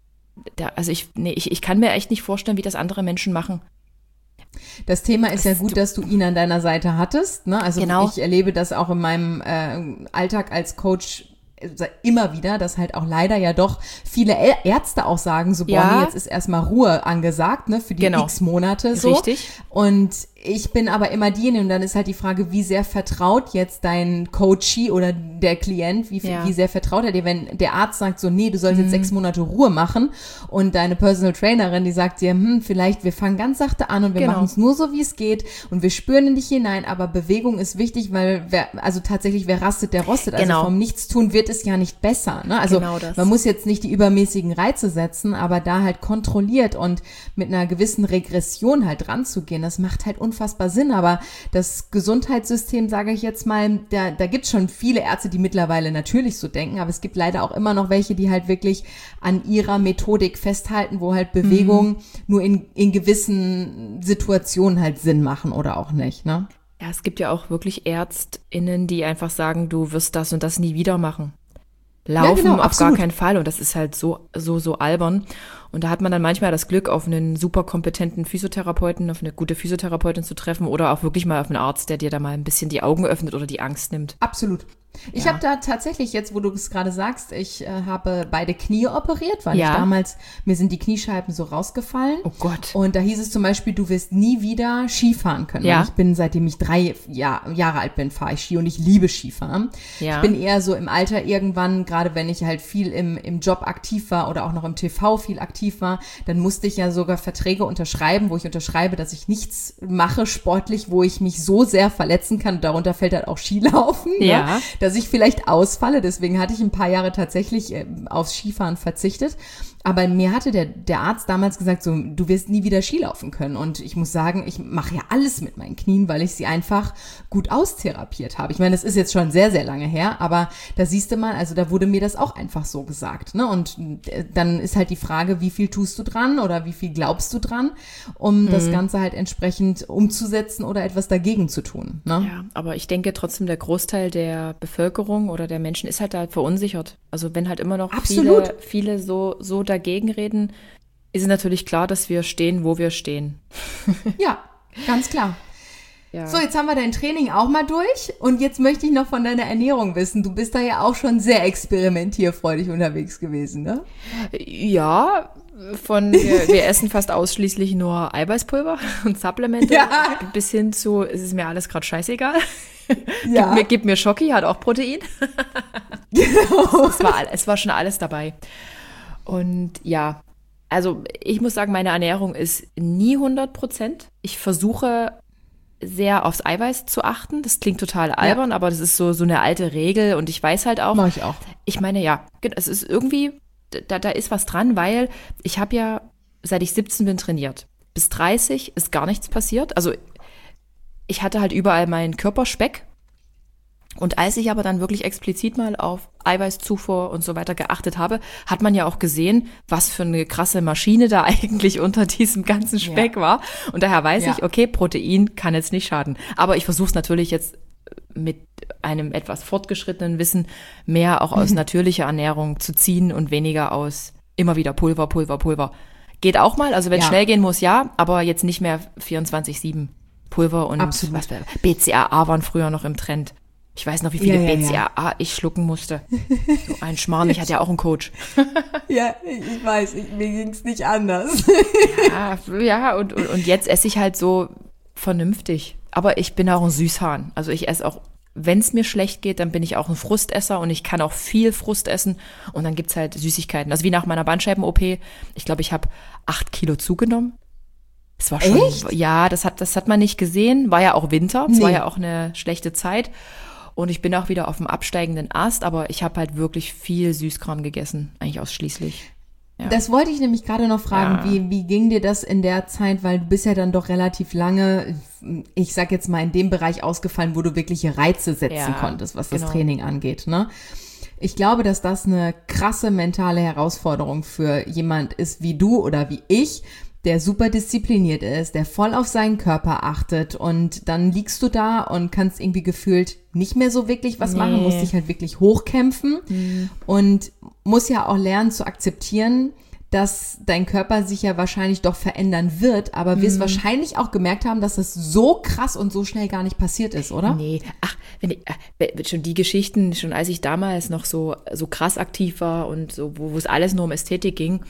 ich kann mir echt nicht vorstellen, wie das andere Menschen machen. Das Thema ist ja gut, dass du ihn an deiner Seite hattest, ne? Also ich erlebe das auch in meinem Alltag als Coach immer wieder, dass halt auch leider ja doch viele Ärzte auch sagen, so, nee, jetzt ist erstmal Ruhe angesagt, ne, für die x Monate so. Richtig. Und ich bin aber immer diejenige, und dann ist halt die Frage, wie sehr vertraut jetzt dein Coachee oder der Klient, wie sehr vertraut er dir, wenn der Arzt sagt so, nee, du sollst jetzt 6 Monate Ruhe machen, und deine Personal Trainerin, die sagt dir, vielleicht, wir fangen ganz sachte an und wir machen es nur so, wie es geht, und wir spüren in dich hinein, aber Bewegung ist wichtig, weil wer rastet, der rostet, also vom Nichtstun wird es ja nicht besser, ne? Also man muss jetzt nicht die übermäßigen Reize setzen, aber da halt kontrolliert und mit einer gewissen Regression halt ranzugehen, das macht halt unfassbar Sinn, aber das Gesundheitssystem, sage ich jetzt mal, da gibt's schon viele Ärzte, die mittlerweile natürlich so denken, aber es gibt leider auch immer noch welche, die halt wirklich an ihrer Methodik festhalten, wo halt Bewegungen nur in gewissen Situationen halt Sinn machen oder auch nicht, ne? Ja, es gibt ja auch wirklich ÄrztInnen, die einfach sagen, du wirst das und das nie wieder machen. Laufen auf absolut. Gar keinen Fall, und das ist halt so albern. Und da hat man dann manchmal das Glück, auf einen super kompetenten Physiotherapeuten, auf eine gute Physiotherapeutin zu treffen oder auch wirklich mal auf einen Arzt, der dir da mal ein bisschen die Augen öffnet oder die Angst nimmt. Absolut. Ich habe da tatsächlich jetzt, wo du es gerade sagst, ich habe beide Knie operiert, weil mir sind die Kniescheiben so rausgefallen. Oh Gott. Und da hieß es zum Beispiel, du wirst nie wieder Skifahren können. Ja. Ich bin, seitdem ich 3 Jahre alt bin, fahre ich Ski, und ich liebe Skifahren. Ja. Ich bin eher so im Alter irgendwann, gerade wenn ich halt viel im Job aktiv war oder auch noch im TV viel aktiv war, dann musste ich ja sogar Verträge unterschreiben, wo ich unterschreibe, dass ich nichts mache sportlich, wo ich mich so sehr verletzen kann. Darunter fällt halt auch Skilaufen. Ja. Ne? Dass ich vielleicht ausfalle. Deswegen hatte ich ein paar Jahre tatsächlich aufs Skifahren verzichtet. Aber mir hatte der Arzt damals gesagt, so, du wirst nie wieder Skilaufen können. Und ich muss sagen, ich mache ja alles mit meinen Knien, weil ich sie einfach gut austherapiert habe. Ich meine, das ist jetzt schon sehr, sehr lange her, aber da siehst du mal, also da wurde mir das auch einfach so gesagt, ne? Und dann ist halt die Frage, wie viel tust du dran oder wie viel glaubst du dran, um das Ganze halt entsprechend umzusetzen oder etwas dagegen zu tun, ne? Ja, aber ich denke trotzdem, der Großteil der Bevölkerung oder der Menschen ist halt da verunsichert. Also wenn halt immer noch viele so dagegen reden, ist es natürlich klar, dass wir stehen, wo wir stehen. Ja, ganz klar. Ja. So, jetzt haben wir dein Training auch mal durch, und jetzt möchte ich noch von deiner Ernährung wissen. Du bist da ja auch schon sehr experimentierfreudig unterwegs gewesen, ne? Ja, wir essen fast ausschließlich nur Eiweißpulver und Supplemente, bis hin zu, es ist mir alles gerade scheißegal. Ja. Gib mir Schoki, hat auch Protein. Genau. Es war schon alles dabei. Und ja, also ich muss sagen, meine Ernährung ist nie 100%. Ich versuche sehr aufs Eiweiß zu achten. Das klingt total albern, aber das ist so eine alte Regel, und ich weiß halt auch. Mach ich auch. Ich meine, ja, es ist irgendwie, da ist was dran, weil ich habe ja, seit ich 17 bin, trainiert. Bis 30 ist gar nichts passiert. Also ich hatte halt überall meinen Körperspeck. Und als ich aber dann wirklich explizit mal auf Eiweißzufuhr und so weiter geachtet habe, hat man ja auch gesehen, was für eine krasse Maschine da eigentlich unter diesem ganzen Speck war. Und daher weiß ich, okay, Protein kann jetzt nicht schaden. Aber ich versuche es natürlich jetzt mit einem etwas fortgeschrittenen Wissen mehr auch aus natürlicher Ernährung zu ziehen und weniger aus immer wieder Pulver. Geht auch mal, also wenn es schnell gehen muss, ja, aber jetzt nicht mehr 24/7 Pulver und BCAA waren früher noch im Trend. Ich weiß noch, wie viele BCAA ich schlucken musste. So ein Schmarrn, ich hatte ja auch einen Coach. Ja, ich weiß, mir ging's nicht anders. Ja, und jetzt esse ich halt so vernünftig. Aber ich bin auch ein Süßhahn. Also ich esse auch, wenn es mir schlecht geht, dann bin ich auch ein Frustesser und ich kann auch viel Frust essen. Und dann gibt's halt Süßigkeiten. Also wie nach meiner Bandscheiben-OP. Ich glaube, ich habe 8 Kilo zugenommen. Es war schon, echt? Ja, das hat man nicht gesehen. War ja auch Winter. Es war ja auch eine schlechte Zeit. Und ich bin auch wieder auf dem absteigenden Ast, aber ich habe halt wirklich viel Süßkram gegessen, eigentlich ausschließlich. Ja. Das wollte ich nämlich gerade noch fragen, wie ging dir das in der Zeit, weil du bist ja dann doch relativ lange, ich sag jetzt mal in dem Bereich ausgefallen, wo du wirkliche Reize setzen konntest, was das Training angeht, ne? Ich glaube, dass das eine krasse mentale Herausforderung für jemand ist wie du oder wie ich, der super diszipliniert ist, der voll auf seinen Körper achtet und dann liegst du da und kannst irgendwie gefühlt nicht mehr so wirklich was machen, musst dich halt wirklich hochkämpfen und musst ja auch lernen zu akzeptieren, dass dein Körper sich ja wahrscheinlich doch verändern wird, aber wirst wahrscheinlich auch gemerkt haben, dass das so krass und so schnell gar nicht passiert ist, oder? Nee, schon die Geschichten, schon als ich damals noch so krass aktiv war und so, wo es alles nur um Ästhetik ging,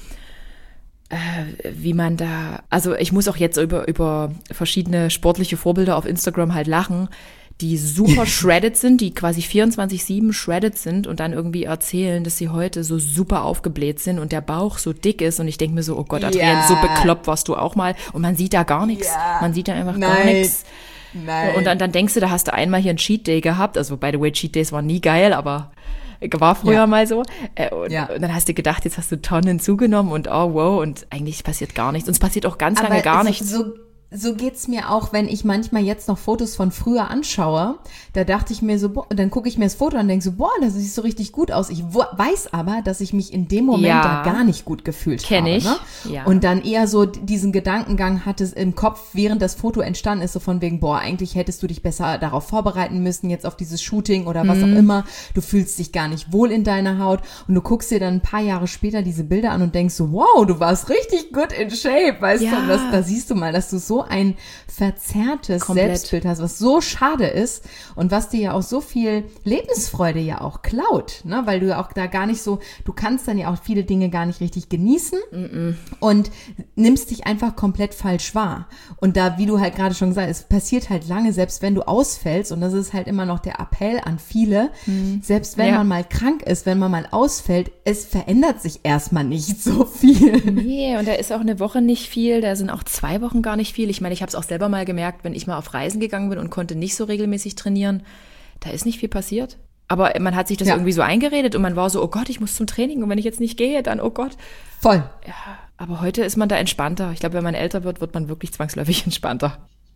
wie man da, also ich muss auch jetzt über verschiedene sportliche Vorbilder auf Instagram halt lachen, die super shredded sind, die quasi 24/7 shredded sind und dann irgendwie erzählen, dass sie heute so super aufgebläht sind und der Bauch so dick ist und ich denke mir so, oh Gott, Adrienne, so bekloppt warst du auch mal und man sieht da gar nichts, man sieht da einfach gar nichts. Nein. Und dann denkst du, da hast du einmal hier einen Cheat Day gehabt, also by the way, Cheat Days waren nie geil, aber war früher mal so. Und dann hast du gedacht, jetzt hast du Tonnen zugenommen und oh wow, und eigentlich passiert gar nichts. Und es passiert auch ganz lange gar nichts. So geht's mir auch, wenn ich manchmal jetzt noch Fotos von früher anschaue. Da dachte ich mir so, dann gucke ich mir das Foto an und denke so, das sieht so richtig gut aus. Ich weiß aber, dass ich mich in dem Moment da gar nicht gut gefühlt habe. Kenn ich. Ne? Ja. Und dann eher so diesen Gedankengang hatte im Kopf, während das Foto entstanden ist, so von wegen, eigentlich hättest du dich besser darauf vorbereiten müssen, jetzt auf dieses Shooting oder was auch immer. Du fühlst dich gar nicht wohl in deiner Haut und du guckst dir dann ein paar Jahre später diese Bilder an und denkst so, wow, du warst richtig good in shape, weißt du? Und da siehst du mal, dass du so ein verzerrtes Selbstbild hast, was so schade ist und was dir ja auch so viel Lebensfreude ja auch klaut, ne? Weil du ja auch da gar nicht so, du kannst dann ja auch viele Dinge gar nicht richtig genießen und nimmst dich einfach komplett falsch wahr. Und da, wie du halt gerade schon gesagt hast, es passiert halt lange, selbst wenn du ausfällst und das ist halt immer noch der Appell an viele, selbst wenn man mal krank ist, wenn man mal ausfällt, es verändert sich erstmal nicht so viel. Nee, und da ist auch eine Woche nicht viel, da sind auch 2 Wochen gar nicht viel. Ich meine, ich habe es auch selber mal gemerkt, wenn ich mal auf Reisen gegangen bin und konnte nicht so regelmäßig trainieren, da ist nicht viel passiert. Aber man hat sich das irgendwie so eingeredet und man war so, oh Gott, ich muss zum Training und wenn ich jetzt nicht gehe, dann oh Gott. Voll. Ja, aber heute ist man da entspannter. Ich glaube, wenn man älter wird, wird man wirklich zwangsläufig entspannter.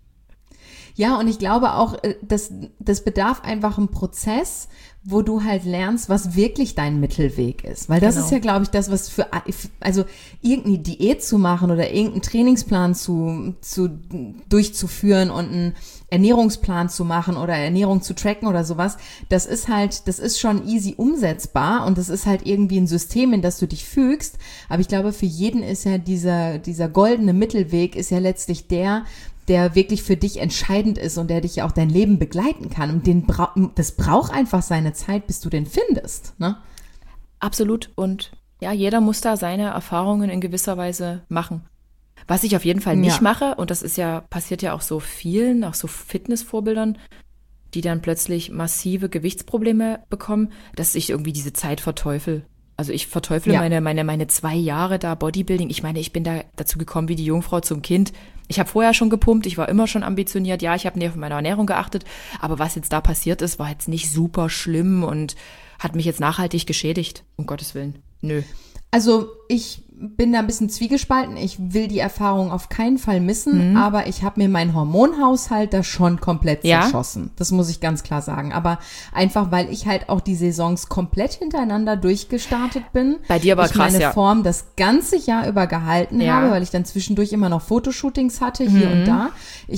Ja, und ich glaube auch, das bedarf einfach einen Prozess, wo du halt lernst, was wirklich dein Mittelweg ist. Weil das ist ja, glaube ich, das, was also irgendeine Diät zu machen oder irgendeinen Trainingsplan durchzuführen und einen Ernährungsplan zu machen oder Ernährung zu tracken oder sowas, das ist schon easy umsetzbar und das ist halt irgendwie ein System, in das du dich fügst. Aber ich glaube, für jeden ist ja dieser goldene Mittelweg ist ja letztlich der wirklich für dich entscheidend ist und der dich ja auch dein Leben begleiten kann. Und das braucht einfach seine Zeit, bis du den findest, ne? Absolut. Und ja, jeder muss da seine Erfahrungen in gewisser Weise machen. Was ich auf jeden Fall nicht mache, und das ist passiert ja auch so vielen, auch so Fitnessvorbildern, die dann plötzlich massive Gewichtsprobleme bekommen, dass ich irgendwie diese Zeit verteufel. Also ich verteufle meine 2 Jahre da Bodybuilding. Ich meine, ich bin da dazu gekommen wie die Jungfrau zum Kind. Ich habe vorher schon gepumpt, ich war immer schon ambitioniert. Ja, ich habe auf meine Ernährung geachtet. Aber was jetzt da passiert ist, war jetzt nicht super schlimm und hat mich jetzt nachhaltig geschädigt. Um Gottes Willen. Nö. Also ich bin da ein bisschen zwiegespalten. Ich will die Erfahrung auf keinen Fall missen, aber ich habe mir meinen Hormonhaushalt da schon komplett zerschossen. Das muss ich ganz klar sagen. Aber einfach, weil ich halt auch die Saisons komplett hintereinander durchgestartet bin. Bei dir war krass, meine Form das ganze Jahr über gehalten habe, weil ich dann zwischendurch immer noch Fotoshootings hatte, hier und da. Ich habe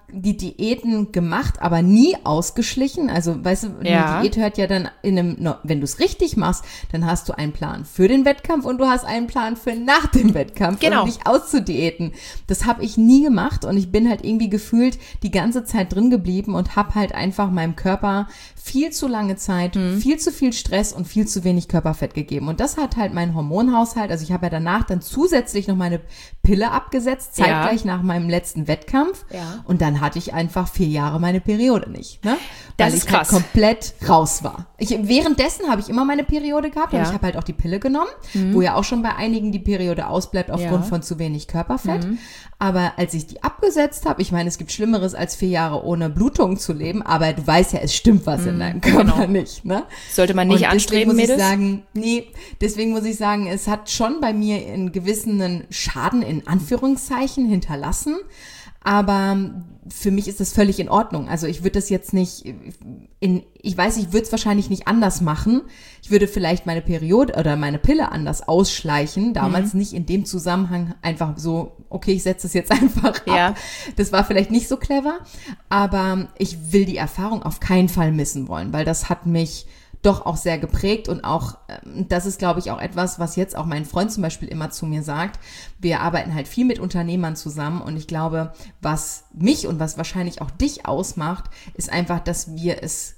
die Diäten gemacht, aber nie ausgeschlichen. Also, weißt du, eine Diät hört ja dann wenn du es richtig machst, dann hast du einen Plan für den Wettkampf und du hast einen Plan für nach dem Wettkampf, genau, um dich auszudiäten. Das habe ich nie gemacht und ich bin halt irgendwie gefühlt die ganze Zeit drin geblieben und habe halt einfach meinem Körper viel zu lange Zeit, viel zu viel Stress und viel zu wenig Körperfett gegeben. Und das hat halt mein Hormonhaushalt, also ich habe ja danach dann zusätzlich noch meine Pille abgesetzt, zeitgleich nach meinem letzten Wettkampf. Ja. Und dann hatte ich einfach 4 Jahre meine Periode nicht. Ne? Das ist krass. Halt komplett raus war. Währenddessen habe ich immer meine Periode gehabt und ich habe halt auch die Pille genommen, wo ja auch schon bei einigen die Periode ausbleibt aufgrund von zu wenig Körperfett. Aber als ich die abgesetzt habe, ich meine, es gibt Schlimmeres als 4 Jahre ohne Blutung zu leben, aber du weißt ja, es stimmt was in deinem Körper nicht. Ne? Sollte man nicht anstreben, Mädels? Deswegen muss ich sagen, es hat schon bei mir einen gewissen Schaden in Anführungszeichen hinterlassen. Aber für mich ist das völlig in Ordnung. Also ich würde das jetzt nicht ich weiß, ich würde es wahrscheinlich nicht anders machen. Ich würde vielleicht meine Periode oder meine Pille anders ausschleichen. Damals nicht in dem Zusammenhang einfach so, okay, ich setze es jetzt einfach ab. Ja. Das war vielleicht nicht so clever. Aber ich will die Erfahrung auf keinen Fall missen wollen, weil das hat mich doch auch sehr geprägt und auch, das ist, glaube ich, auch etwas, was jetzt auch mein Freund zum Beispiel immer zu mir sagt. Wir arbeiten halt viel mit Unternehmern zusammen und ich glaube, was mich und was wahrscheinlich auch dich ausmacht, ist einfach, dass wir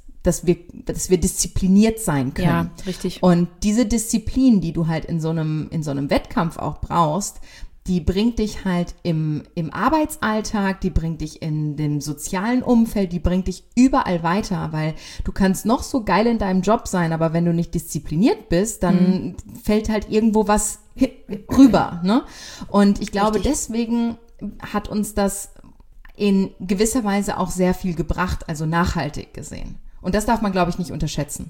diszipliniert sein können. Ja, richtig. Und diese Disziplin, die du halt in so einem Wettkampf auch brauchst, die bringt dich halt im Arbeitsalltag, die bringt dich in dem sozialen Umfeld, die bringt dich überall weiter, weil du kannst noch so geil in deinem Job sein, aber wenn du nicht diszipliniert bist, dann fällt halt irgendwo was rüber, ne? Und ich glaube, deswegen hat uns das in gewisser Weise auch sehr viel gebracht, also nachhaltig gesehen. Und das darf man, glaube ich, nicht unterschätzen.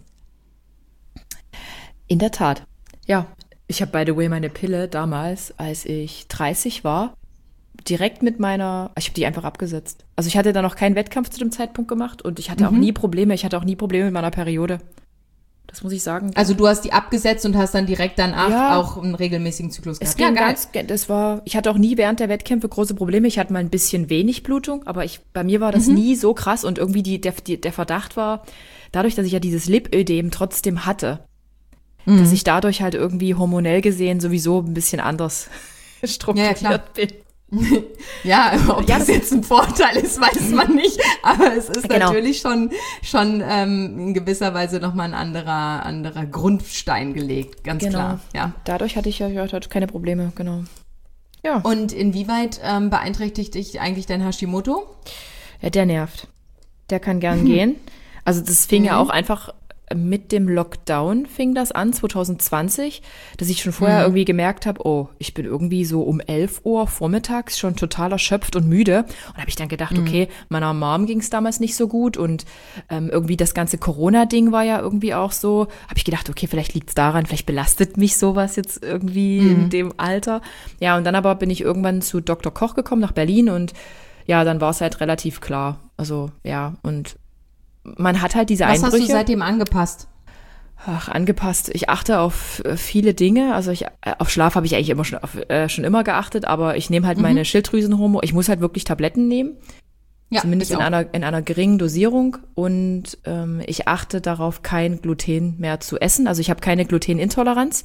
In der Tat, ja. Ich habe, by the way, meine Pille damals, als ich 30 war, direkt ich habe die einfach abgesetzt. Also ich hatte da noch keinen Wettkampf zu dem Zeitpunkt gemacht und ich hatte auch nie Probleme. Ich hatte auch nie Probleme mit meiner Periode. Das muss ich sagen. Also du hast die abgesetzt und hast dann direkt danach auch einen regelmäßigen Zyklus gehabt. Ich hatte auch nie während der Wettkämpfe große Probleme. Ich hatte mal ein bisschen wenig Blutung, aber bei mir war das nie so krass und irgendwie der Verdacht war, dadurch, dass ich ja dieses Lipödem trotzdem hatte, dass ich dadurch halt irgendwie hormonell gesehen sowieso ein bisschen anders strukturiert bin. Ja, ob das jetzt ein Vorteil ist, weiß man nicht. Aber es ist natürlich schon in gewisser Weise nochmal ein anderer Grundstein gelegt, ganz klar. Ja. Dadurch hatte ich keine Probleme, genau. Ja. Und inwieweit beeinträchtigt dich eigentlich dein Hashimoto? Ja, der nervt. Der kann gern gehen. Also das fing ja auch einfach mit dem Lockdown fing das an, 2020, dass ich schon vorher irgendwie gemerkt habe, oh, ich bin irgendwie so um 11 Uhr vormittags schon total erschöpft und müde. Und habe ich dann gedacht, okay, meiner Mom ging es damals nicht so gut und irgendwie das ganze Corona-Ding war ja irgendwie auch so. Habe ich gedacht, okay, vielleicht liegt es daran, vielleicht belastet mich sowas jetzt irgendwie in dem Alter. Ja, und dann aber bin ich irgendwann zu Dr. Koch gekommen nach Berlin und ja, dann war es halt relativ klar. Also ja, und man hat halt diese Einbrüche. Was hast du seitdem angepasst? Angepasst. Ich achte auf viele Dinge. Also auf Schlaf habe ich eigentlich immer schon immer geachtet, aber ich nehme halt meine Schilddrüsenhormone. Ich muss halt wirklich Tabletten nehmen. Ja, zumindest in einer geringen Dosierung. Und ich achte darauf, kein Gluten mehr zu essen. Also ich habe keine Glutenintoleranz.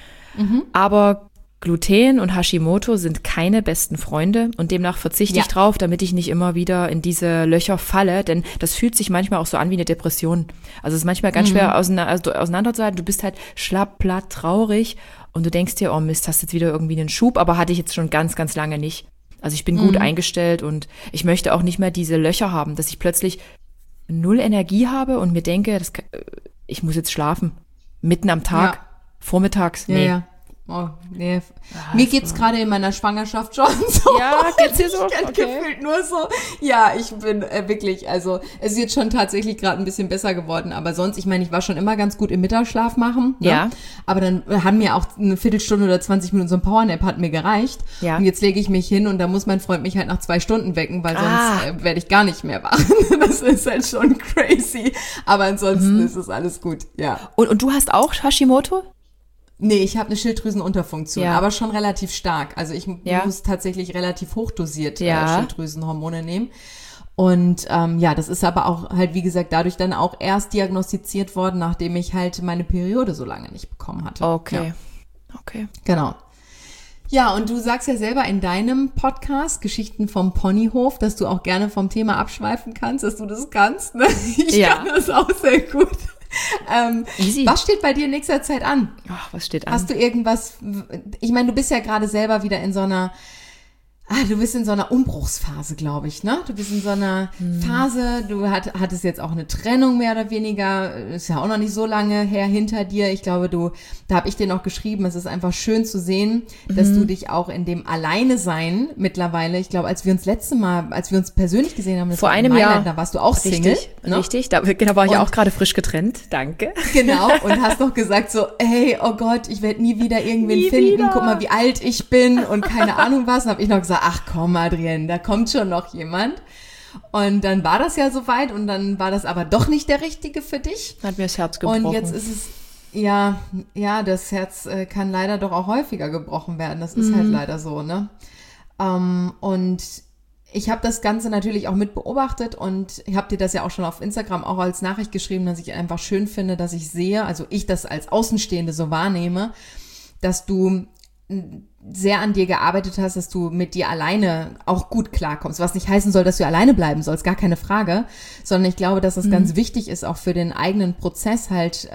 Aber Gluten und Hashimoto sind keine besten Freunde und demnach verzichte ich drauf, damit ich nicht immer wieder in diese Löcher falle, denn das fühlt sich manchmal auch so an wie eine Depression. Also es ist manchmal ganz schwer auseinanderzuhalten. Du bist halt schlapp, platt, traurig und du denkst dir, oh Mist, hast jetzt wieder irgendwie einen Schub, aber hatte ich jetzt schon ganz, ganz lange nicht. Also ich bin gut eingestellt und ich möchte auch nicht mehr diese Löcher haben, dass ich plötzlich 0 Energie habe und mir denke, ich muss jetzt schlafen. Mitten am Tag, vormittags, nee. Ja. Oh, nee. Mir geht's gerade in meiner Schwangerschaft schon so. Ja, geht's dir so? Ich gefühlt nur so. Ja, ich bin wirklich, also es ist jetzt schon tatsächlich gerade ein bisschen besser geworden, aber sonst, ich meine, ich war schon immer ganz gut im Mittagsschlaf machen. Ne? Ja. Aber dann haben mir auch eine Viertelstunde oder 20 Minuten so ein Powernap hat mir gereicht. Ja. Und jetzt lege ich mich hin und da muss mein Freund mich halt nach 2 Stunden wecken, weil sonst werde ich gar nicht mehr wach. Das ist halt schon crazy. Aber ansonsten ist es alles gut, ja. Und du hast auch Hashimoto? Nee, ich habe eine Schilddrüsenunterfunktion, aber schon relativ stark. Also ich muss tatsächlich relativ hochdosiert Schilddrüsenhormone nehmen. Und ja, das ist aber auch halt, wie gesagt, dadurch dann auch erst diagnostiziert worden, nachdem ich halt meine Periode so lange nicht bekommen hatte. Okay. Okay. Genau. Ja, und du sagst ja selber in deinem Podcast Geschichten vom Ponyhof, dass du auch gerne vom Thema abschweifen kannst, dass du das kannst. Ne? Ich kann das auch sehr gut. Easy. Was steht bei dir in nächster Zeit an? Ach, was steht an? Hast du irgendwas, ich meine, du bist ja gerade selber wieder in so einer, du bist in so einer Umbruchsphase, glaube ich, ne? Du bist in so einer Phase, du hattest jetzt auch eine Trennung mehr oder weniger, ist ja auch noch nicht so lange her hinter dir. Ich glaube, da habe ich dir noch geschrieben, es ist einfach schön zu sehen, dass du dich auch in dem Alleine-Sein mittlerweile, ich glaube, als wir uns persönlich gesehen haben, das vor war einem Mailand, Jahr, da warst du auch Single. Richtig, da war ich ja auch gerade frisch getrennt, danke. Genau, und hast noch gesagt so, hey, oh Gott, ich werde nie wieder irgendwen finden, guck mal, wie alt ich bin und keine Ahnung was. Und habe ich noch gesagt, ach komm, Adrienne, da kommt schon noch jemand. Und dann war das ja soweit und dann war das aber doch nicht der Richtige für dich. Hat mir das Herz gebrochen. Und jetzt ist es, ja, das Herz kann leider doch auch häufiger gebrochen werden. Das ist halt leider so, ne? Und ich habe das Ganze natürlich auch mit beobachtet und ich habe dir das ja auch schon auf Instagram auch als Nachricht geschrieben, dass ich einfach schön finde, dass ich sehe, also ich das als Außenstehende so wahrnehme, dass du sehr an dir gearbeitet hast, dass du mit dir alleine auch gut klarkommst, was nicht heißen soll, dass du alleine bleiben sollst, gar keine Frage, sondern ich glaube, dass es ganz wichtig ist, auch für den eigenen Prozess halt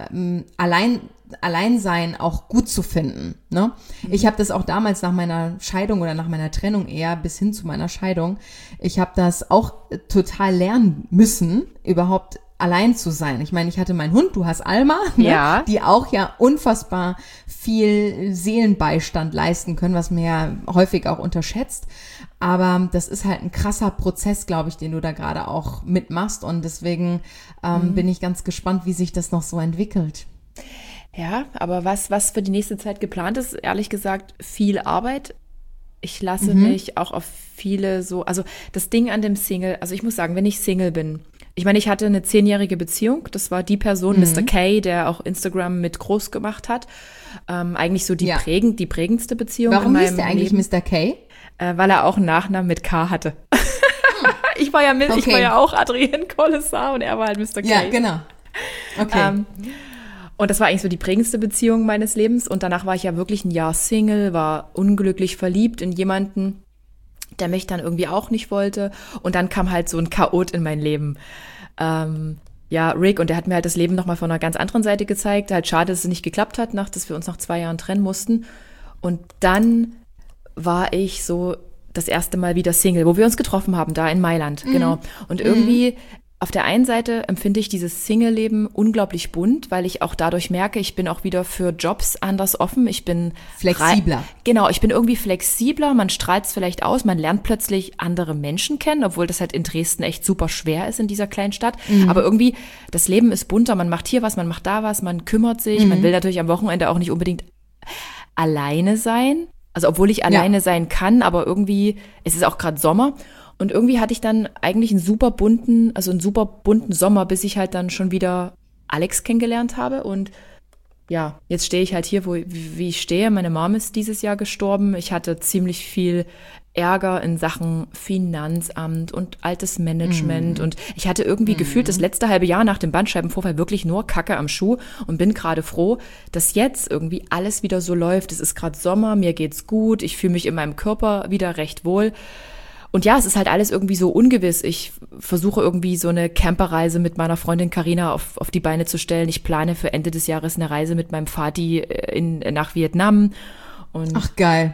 Alleinsein auch gut zu finden. Ne? Ich habe das auch damals nach meiner Scheidung oder nach meiner Trennung eher bis hin zu meiner Scheidung, ich habe das auch total lernen müssen, überhaupt allein zu sein. Ich meine, ich hatte meinen Hund, du hast Alma, ne? Ja. Die auch ja unfassbar viel Seelenbeistand leisten können, was man ja häufig auch unterschätzt. Aber das ist halt ein krasser Prozess, glaube ich, den du da gerade auch mitmachst. Und deswegen bin ich ganz gespannt, wie sich das noch so entwickelt. Ja, aber was für die nächste Zeit geplant ist, ehrlich gesagt, viel Arbeit. Ich lasse mich auch auf viele so, also das Ding an dem Single, also ich muss sagen, wenn ich Single bin, ich meine, ich hatte eine 10-jährige Beziehung, das war die Person, Mr. K, der auch Instagram mit groß gemacht hat, eigentlich so die prägendste Beziehung Warum in meinem hieß der eigentlich Leben. Mr. K? Weil er auch einen Nachnamen mit K hatte. Ich war ja auch Adrienne Collessar und er war halt Mr. K. Ja, genau. Okay. Und das war eigentlich so die prägendste Beziehung meines Lebens. Und danach war ich ja wirklich ein Jahr Single, war unglücklich verliebt in jemanden, der mich dann irgendwie auch nicht wollte. Und dann kam halt so ein Chaot in mein Leben. Rick, und der hat mir halt das Leben nochmal von einer ganz anderen Seite gezeigt. Halt schade, dass es nicht geklappt hat, dass wir uns nach 2 Jahren trennen mussten. Und dann war ich so das erste Mal wieder Single, wo wir uns getroffen haben, da in Mailand, genau. Und irgendwie auf der einen Seite empfinde ich dieses Single-Leben unglaublich bunt, weil ich auch dadurch merke, ich bin auch wieder für Jobs anders offen. Ich bin flexibler. Genau, ich bin irgendwie flexibler. Man strahlt es vielleicht aus. Man lernt plötzlich andere Menschen kennen, obwohl das halt in Dresden echt super schwer ist in dieser kleinen Stadt. Aber irgendwie, das Leben ist bunter. Man macht hier was, man macht da was, man kümmert sich. Man will natürlich am Wochenende auch nicht unbedingt alleine sein. Also obwohl ich alleine sein kann, aber irgendwie, es ist auch gerade Sommer. Und irgendwie hatte ich dann eigentlich einen super bunten Sommer, bis ich halt dann schon wieder Alex kennengelernt habe. Und ja, jetzt stehe ich halt hier, wie ich stehe. Meine Mom ist dieses Jahr gestorben. Ich hatte ziemlich viel Ärger in Sachen Finanzamt und altes Management. Und ich hatte irgendwie gefühlt das letzte halbe Jahr nach dem Bandscheibenvorfall wirklich nur Kacke am Schuh und bin gerade froh, dass jetzt irgendwie alles wieder so läuft. Es ist gerade Sommer, mir geht's gut, ich fühle mich in meinem Körper wieder recht wohl. Und ja, es ist halt alles irgendwie so ungewiss. Ich versuche irgendwie so eine Camperreise mit meiner Freundin Carina auf die Beine zu stellen. Ich plane für Ende des Jahres eine Reise mit meinem Vati nach Vietnam. Und ach, geil.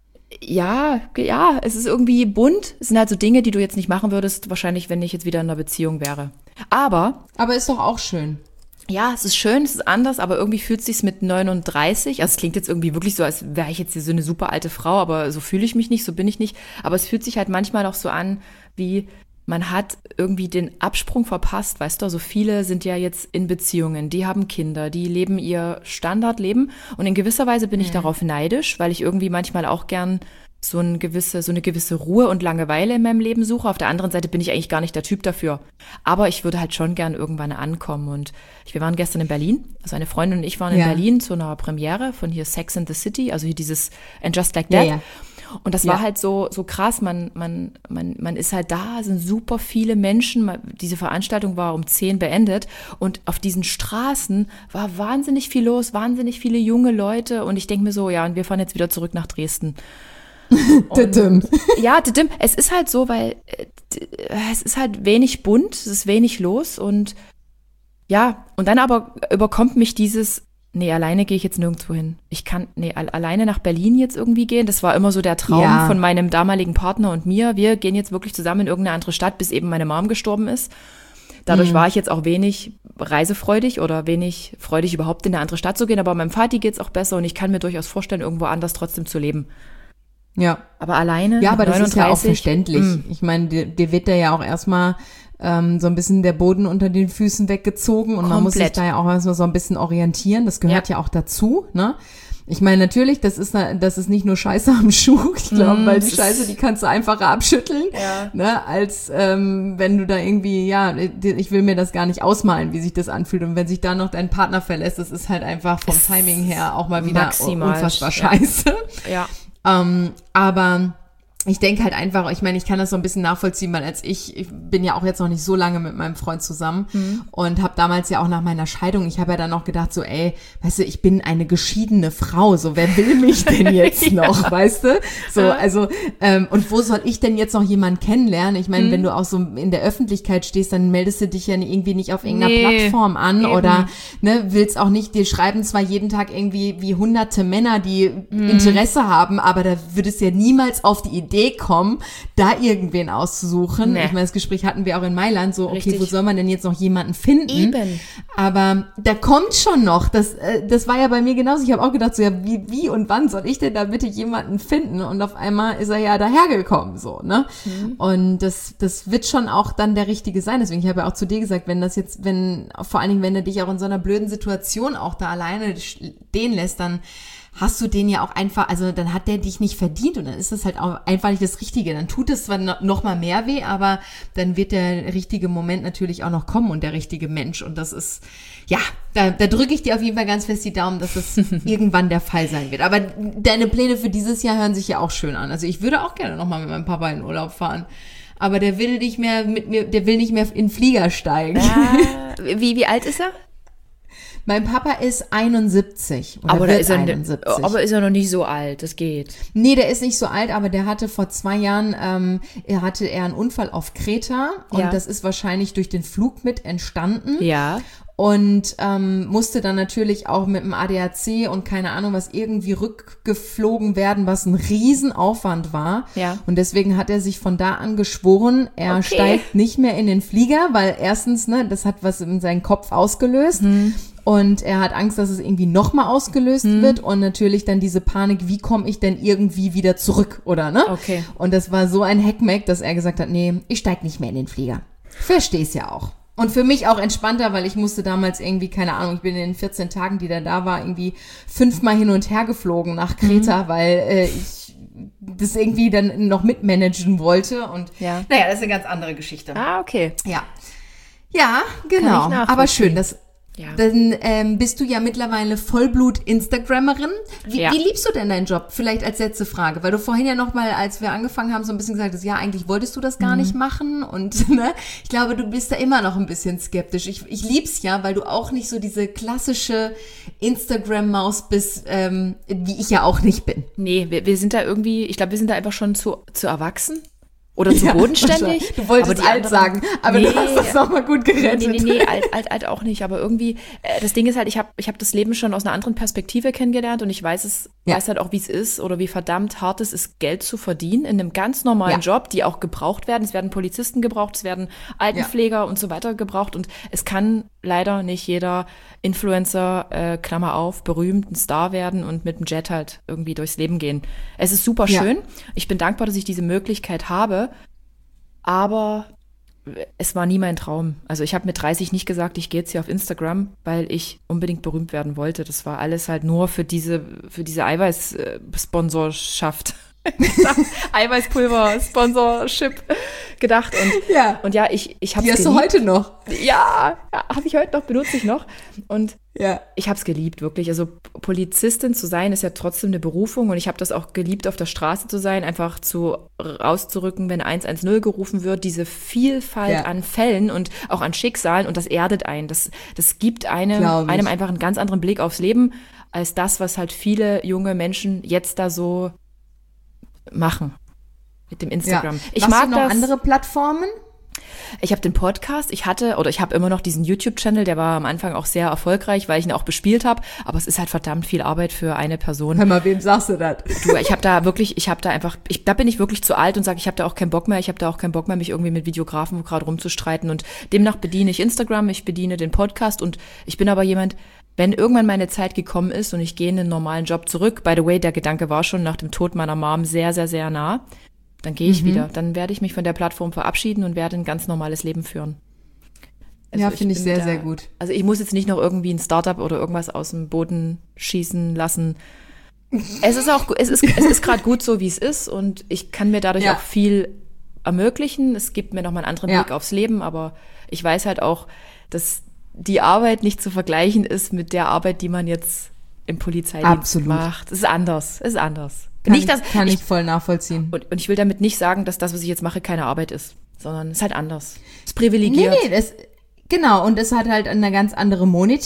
Ja, es ist irgendwie bunt. Es sind halt so Dinge, die du jetzt nicht machen würdest, wahrscheinlich, wenn ich jetzt wieder in einer Beziehung wäre. Aber ist doch auch schön. Ja, es ist schön, es ist anders, aber irgendwie fühlt es sich mit 39, also es klingt jetzt irgendwie wirklich so, als wäre ich jetzt hier so eine super alte Frau, aber so fühle ich mich nicht, so bin ich nicht. Aber es fühlt sich halt manchmal auch so an, wie man hat irgendwie den Absprung verpasst, weißt du, so viele sind ja jetzt in Beziehungen, die haben Kinder, die leben ihr Standardleben und in gewisser Weise bin ich darauf neidisch, weil ich irgendwie manchmal auch gern so eine gewisse Ruhe und Langeweile in meinem Leben suche. Auf der anderen Seite bin ich eigentlich gar nicht der Typ dafür. Aber ich würde halt schon gern irgendwann ankommen. Und wir waren gestern in Berlin, also eine Freundin und ich waren in Berlin zu einer Premiere von hier Sex and the City, also hier dieses And Just Like That. Ja. Und das war halt so krass, man ist halt da, sind super viele Menschen, diese Veranstaltung war um 10 beendet und auf diesen Straßen war wahnsinnig viel los, wahnsinnig viele junge Leute und ich denke mir so, ja, und wir fahren jetzt wieder zurück nach Dresden. Ja, es ist halt so, weil es ist halt wenig bunt, es ist wenig los und ja, und dann aber überkommt mich dieses, nee, alleine gehe ich jetzt nirgendwo hin. Alleine nach Berlin jetzt irgendwie gehen, das war immer so der Traum von meinem damaligen Partner und mir. Wir gehen jetzt wirklich zusammen in irgendeine andere Stadt, bis eben meine Mom gestorben ist. Dadurch war ich jetzt auch wenig reisefreudig oder wenig freudig, überhaupt in eine andere Stadt zu gehen. Aber meinem Vati geht's auch besser und ich kann mir durchaus vorstellen, irgendwo anders trotzdem zu leben. Ja. Aber alleine. Ja, aber das ist ja auch verständlich. Ich meine, dir wird da ja auch erstmal so ein bisschen der Boden unter den Füßen weggezogen und man muss sich da ja auch erstmal so ein bisschen orientieren. Das gehört ja auch dazu, ne? Ich meine, natürlich, das ist nicht nur Scheiße am Schuh, ich glaube, weil die Scheiße, die kannst du einfacher abschütteln, ne, als wenn du da irgendwie, ich will mir das gar nicht ausmalen, wie sich das anfühlt. Und wenn sich da noch dein Partner verlässt, das ist halt einfach vom Timing her auch mal wieder unfassbar scheiße. Ja. Aber ich denke halt einfach, ich meine, ich kann das so ein bisschen nachvollziehen, weil ich bin ja auch jetzt noch nicht so lange mit meinem Freund zusammen und habe damals ja auch nach meiner Scheidung, ich habe ja dann noch gedacht so, ey, weißt du, ich bin eine geschiedene Frau, so, wer will mich denn jetzt noch, weißt du? So, also, und wo soll ich denn jetzt noch jemanden kennenlernen? Ich meine, wenn du auch so in der Öffentlichkeit stehst, dann meldest du dich ja irgendwie nicht auf irgendeiner Plattform an oder, ne, willst auch nicht, dir schreiben zwar jeden Tag irgendwie wie hunderte Männer, die Interesse haben, aber da würdest du ja niemals auf die Idee kommen, da irgendwen auszusuchen. Nee. Ich meine, das Gespräch hatten wir auch in Mailand, so, okay, richtig. Wo soll man denn jetzt noch jemanden finden? Eben. Aber da kommt schon noch, das war ja bei mir genauso. Ich habe auch gedacht, so, ja, wie und wann soll ich denn da bitte jemanden finden? Und auf einmal ist er ja dahergekommen, so, ne? Und das wird schon auch dann der Richtige sein. Deswegen, ich habe ja auch zu dir gesagt, vor allen Dingen, wenn er dich auch in so einer blöden Situation auch da alleine stehen lässt, dann hast du den ja auch einfach, also dann hat der dich nicht verdient und dann ist das halt auch einfach nicht das Richtige. Dann tut es zwar noch mal mehr weh, aber dann wird der richtige Moment natürlich auch noch kommen und der richtige Mensch. Und das ist, ja, da drücke ich dir auf jeden Fall ganz fest die Daumen, dass das irgendwann der Fall sein wird. Aber deine Pläne für dieses Jahr hören sich ja auch schön an. Also ich würde auch gerne noch mal mit meinem Papa in Urlaub fahren. Aber der will nicht mehr in den Flieger steigen. Wie alt ist er? Mein Papa ist 71. Aber ist er noch nicht so alt, das geht. Nee, der ist nicht so alt, aber der hatte vor 2 Jahren, hatte er einen Unfall auf Kreta und das ist wahrscheinlich durch den Flug mit entstanden. Ja. Und musste dann natürlich auch mit dem ADAC und keine Ahnung was irgendwie rückgeflogen werden, was ein Riesenaufwand war. Ja. Und deswegen hat er sich von da an geschworen, er steigt nicht mehr in den Flieger, weil erstens, ne, das hat was in seinen Kopf ausgelöst. Und er hat Angst, dass es irgendwie nochmal ausgelöst wird und natürlich dann diese Panik, wie komme ich denn irgendwie wieder zurück, oder, ne? Okay. Und das war so ein Heckmeck, dass er gesagt hat, nee, ich steig nicht mehr in den Flieger. Versteh's ja auch. Und für mich auch entspannter, weil ich musste damals irgendwie, keine Ahnung, ich bin in den 14 Tagen, die der da war, irgendwie 5-mal hin und her geflogen nach Kreta, weil ich das irgendwie dann noch mitmanagen wollte und naja, das ist eine ganz andere Geschichte. Ah, okay. Ja, genau. Aber schön, dann bist du ja mittlerweile Vollblut-Instagrammerin. Wie liebst du denn deinen Job? Vielleicht als letzte Frage, weil du vorhin ja noch mal, als wir angefangen haben, so ein bisschen gesagt hast, ja, eigentlich wolltest du das gar nicht machen und ne, ich glaube, du bist da immer noch ein bisschen skeptisch. Ich lieb's ja, weil du auch nicht so diese klassische Instagram-Maus bist, wie ich ja auch nicht bin. Nee, wir sind da irgendwie, ich glaube, wir sind da einfach schon zu erwachsen. Oder zu bodenständig. Du wolltest alt sagen, aber du hast das nochmal gut gerettet. Nee, alt auch nicht. Aber irgendwie, das Ding ist halt, ich hab das Leben schon aus einer anderen Perspektive kennengelernt und ich weiß halt auch, wie es ist oder wie verdammt hart es ist, Geld zu verdienen in einem ganz normalen Job, die auch gebraucht werden. Es werden Polizisten gebraucht, es werden Altenpfleger und so weiter gebraucht und es kann leider nicht jeder Influencer, Klammer auf, berühmt, ein Star werden und mit dem Jet halt irgendwie durchs Leben gehen. Es ist super schön. Ich bin dankbar, dass ich diese Möglichkeit habe, aber es war nie mein Traum. Also ich habe mit 30 nicht gesagt, ich gehe jetzt hier auf Instagram, weil ich unbedingt berühmt werden wollte. Das war alles halt nur für diese Eiweiß-Sponsorschaft. Eiweißpulver, Sponsorship gedacht. Und ja, ich habe es geliebt. Die hast du heute noch? Ja, habe ich heute noch, benutze ich noch. Und ich habe es geliebt, wirklich. Also Polizistin zu sein, ist ja trotzdem eine Berufung. Und ich habe das auch geliebt, auf der Straße zu sein, einfach rauszurücken, wenn 110 gerufen wird. Diese Vielfalt an Fällen und auch an Schicksalen. Und das erdet einen. Das gibt einem einfach einen ganz anderen Blick aufs Leben, als das, was halt viele junge Menschen jetzt da so machen mit dem Instagram. Ich mag du noch andere Plattformen? Ich habe den Podcast, ich habe immer noch diesen YouTube-Channel, der war am Anfang auch sehr erfolgreich, weil ich ihn auch bespielt habe, aber es ist halt verdammt viel Arbeit für eine Person. Hör mal, wem sagst du das? Du, da bin ich wirklich zu alt und sage, ich habe da auch keinen Bock mehr, mich irgendwie mit Videografen gerade rumzustreiten und demnach bediene ich Instagram, ich bediene den Podcast und ich bin aber jemand, wenn irgendwann meine Zeit gekommen ist und ich gehe in einen normalen Job zurück, by the way, der Gedanke war schon nach dem Tod meiner Mom sehr, sehr, sehr nah, dann gehe ich wieder. Dann werde ich mich von der Plattform verabschieden und werde ein ganz normales Leben führen. Also finde ich sehr, sehr gut. Also ich muss jetzt nicht noch irgendwie ein Startup oder irgendwas aus dem Boden schießen lassen. Es ist gerade gut so, wie es ist und ich kann mir dadurch auch viel ermöglichen. Es gibt mir nochmal einen anderen Blick aufs Leben, aber ich weiß halt auch, dass die Arbeit nicht zu vergleichen ist mit der Arbeit, die man jetzt im Polizeidienst macht. Es ist anders. Kann ich voll nachvollziehen. Und ich will damit nicht sagen, dass das, was ich jetzt mache, keine Arbeit ist, sondern es ist halt anders. Es ist privilegiert. Genau, und es hat halt eine ganz andere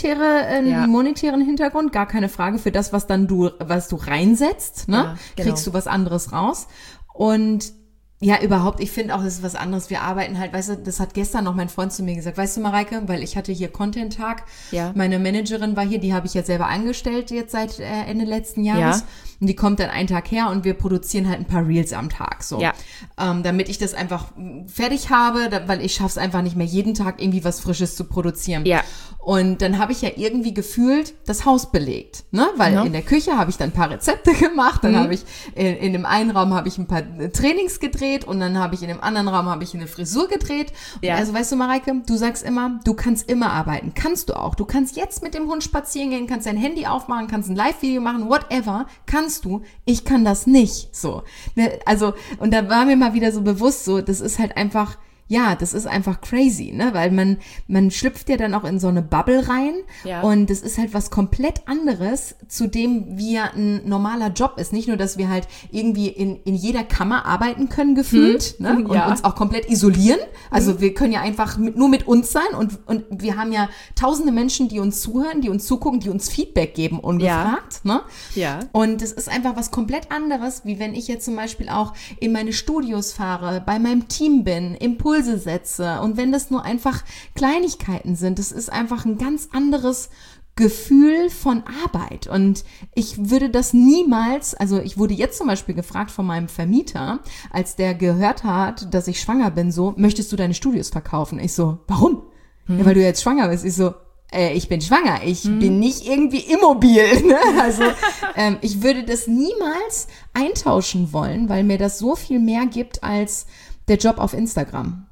monetären Hintergrund, gar keine Frage. Für das, was du reinsetzt, ne, Ja, genau. kriegst du was anderes raus. Und ja, überhaupt, ich finde auch, das ist was anderes. Wir arbeiten halt, weißt du, das hat gestern noch mein Freund zu mir gesagt, weißt du, Mareike, weil ich hatte hier Content-Tag, meine Managerin war hier, die habe ich jetzt selber angestellt jetzt seit Ende letzten Jahres. Ja. Und die kommt dann einen Tag her und wir produzieren halt ein paar Reels am Tag, so. Ja. Damit ich das einfach fertig habe, weil ich schaff's einfach nicht mehr, jeden Tag irgendwie was Frisches zu produzieren. Ja. Und dann habe ich ja irgendwie gefühlt das Haus belegt, ne? Weil in der Küche habe ich dann ein paar Rezepte gemacht, dann habe ich in dem einen Raum habe ich ein paar Trainings gedreht und dann habe ich in dem anderen Raum habe ich eine Frisur gedreht. Ja. Also weißt du, Mareike, du sagst immer, du kannst immer arbeiten. Kannst du auch. Du kannst jetzt mit dem Hund spazieren gehen, kannst dein Handy aufmachen, kannst ein Live-Video machen, whatever. Kannst du. Ich kann das nicht. So. Also, und da war mir mal wieder so bewusst, so, das ist halt einfach, ja, das ist einfach crazy, ne, weil man schlüpft ja dann auch in so eine Bubble rein und das ist halt was komplett anderes zu dem, wie ja ein normaler Job ist. Nicht nur, dass wir halt irgendwie in jeder Kammer arbeiten können, gefühlt, ne, und uns auch komplett isolieren. Also wir können ja einfach nur mit uns sein und wir haben ja tausende Menschen, die uns zuhören, die uns zugucken, die uns Feedback geben, ungefragt, ne. Ja. Und es ist einfach was komplett anderes, wie wenn ich jetzt zum Beispiel auch in meine Studios fahre, bei meinem Team bin, Impulse setze und wenn das nur einfach Kleinigkeiten sind, das ist einfach ein ganz anderes Gefühl von Arbeit und ich würde das niemals, also ich wurde jetzt zum Beispiel gefragt von meinem Vermieter, als der gehört hat, dass ich schwanger bin, so, möchtest du deine Studios verkaufen? Ich so, warum? Ja, weil du jetzt schwanger bist. Ich so, ich bin schwanger, ich bin nicht irgendwie immobil. Ne? Also ich würde das niemals eintauschen wollen, weil mir das so viel mehr gibt als der Job auf Instagram.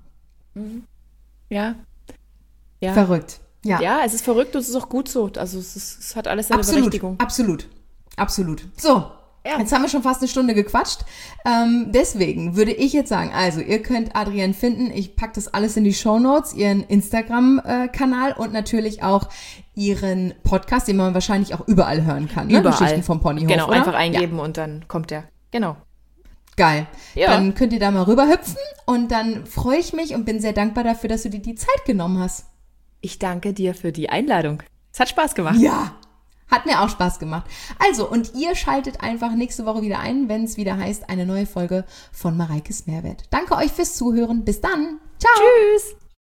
Ja. Verrückt. Ja, es ist verrückt und es ist auch gut so. Also es hat alles seine Berechtigung. Absolut. So, jetzt haben wir schon fast eine Stunde gequatscht. Deswegen würde ich jetzt sagen, also ihr könnt Adrienne finden. Ich packe das alles in die Shownotes, ihren Instagram-Kanal und natürlich auch ihren Podcast, den man wahrscheinlich auch überall hören kann. Ne? Überall. Geschichten vom Ponyhof, Genau, oder? einfach eingeben und dann kommt der. Genau. Geil. Ja. Dann könnt ihr da mal rüberhüpfen und dann freue ich mich und bin sehr dankbar dafür, dass du dir die Zeit genommen hast. Ich danke dir für die Einladung. Es hat Spaß gemacht. Ja, hat mir auch Spaß gemacht. Also, und ihr schaltet einfach nächste Woche wieder ein, wenn es wieder heißt, eine neue Folge von Mareikes Mehrwert. Danke euch fürs Zuhören. Bis dann. Ciao. Tschüss.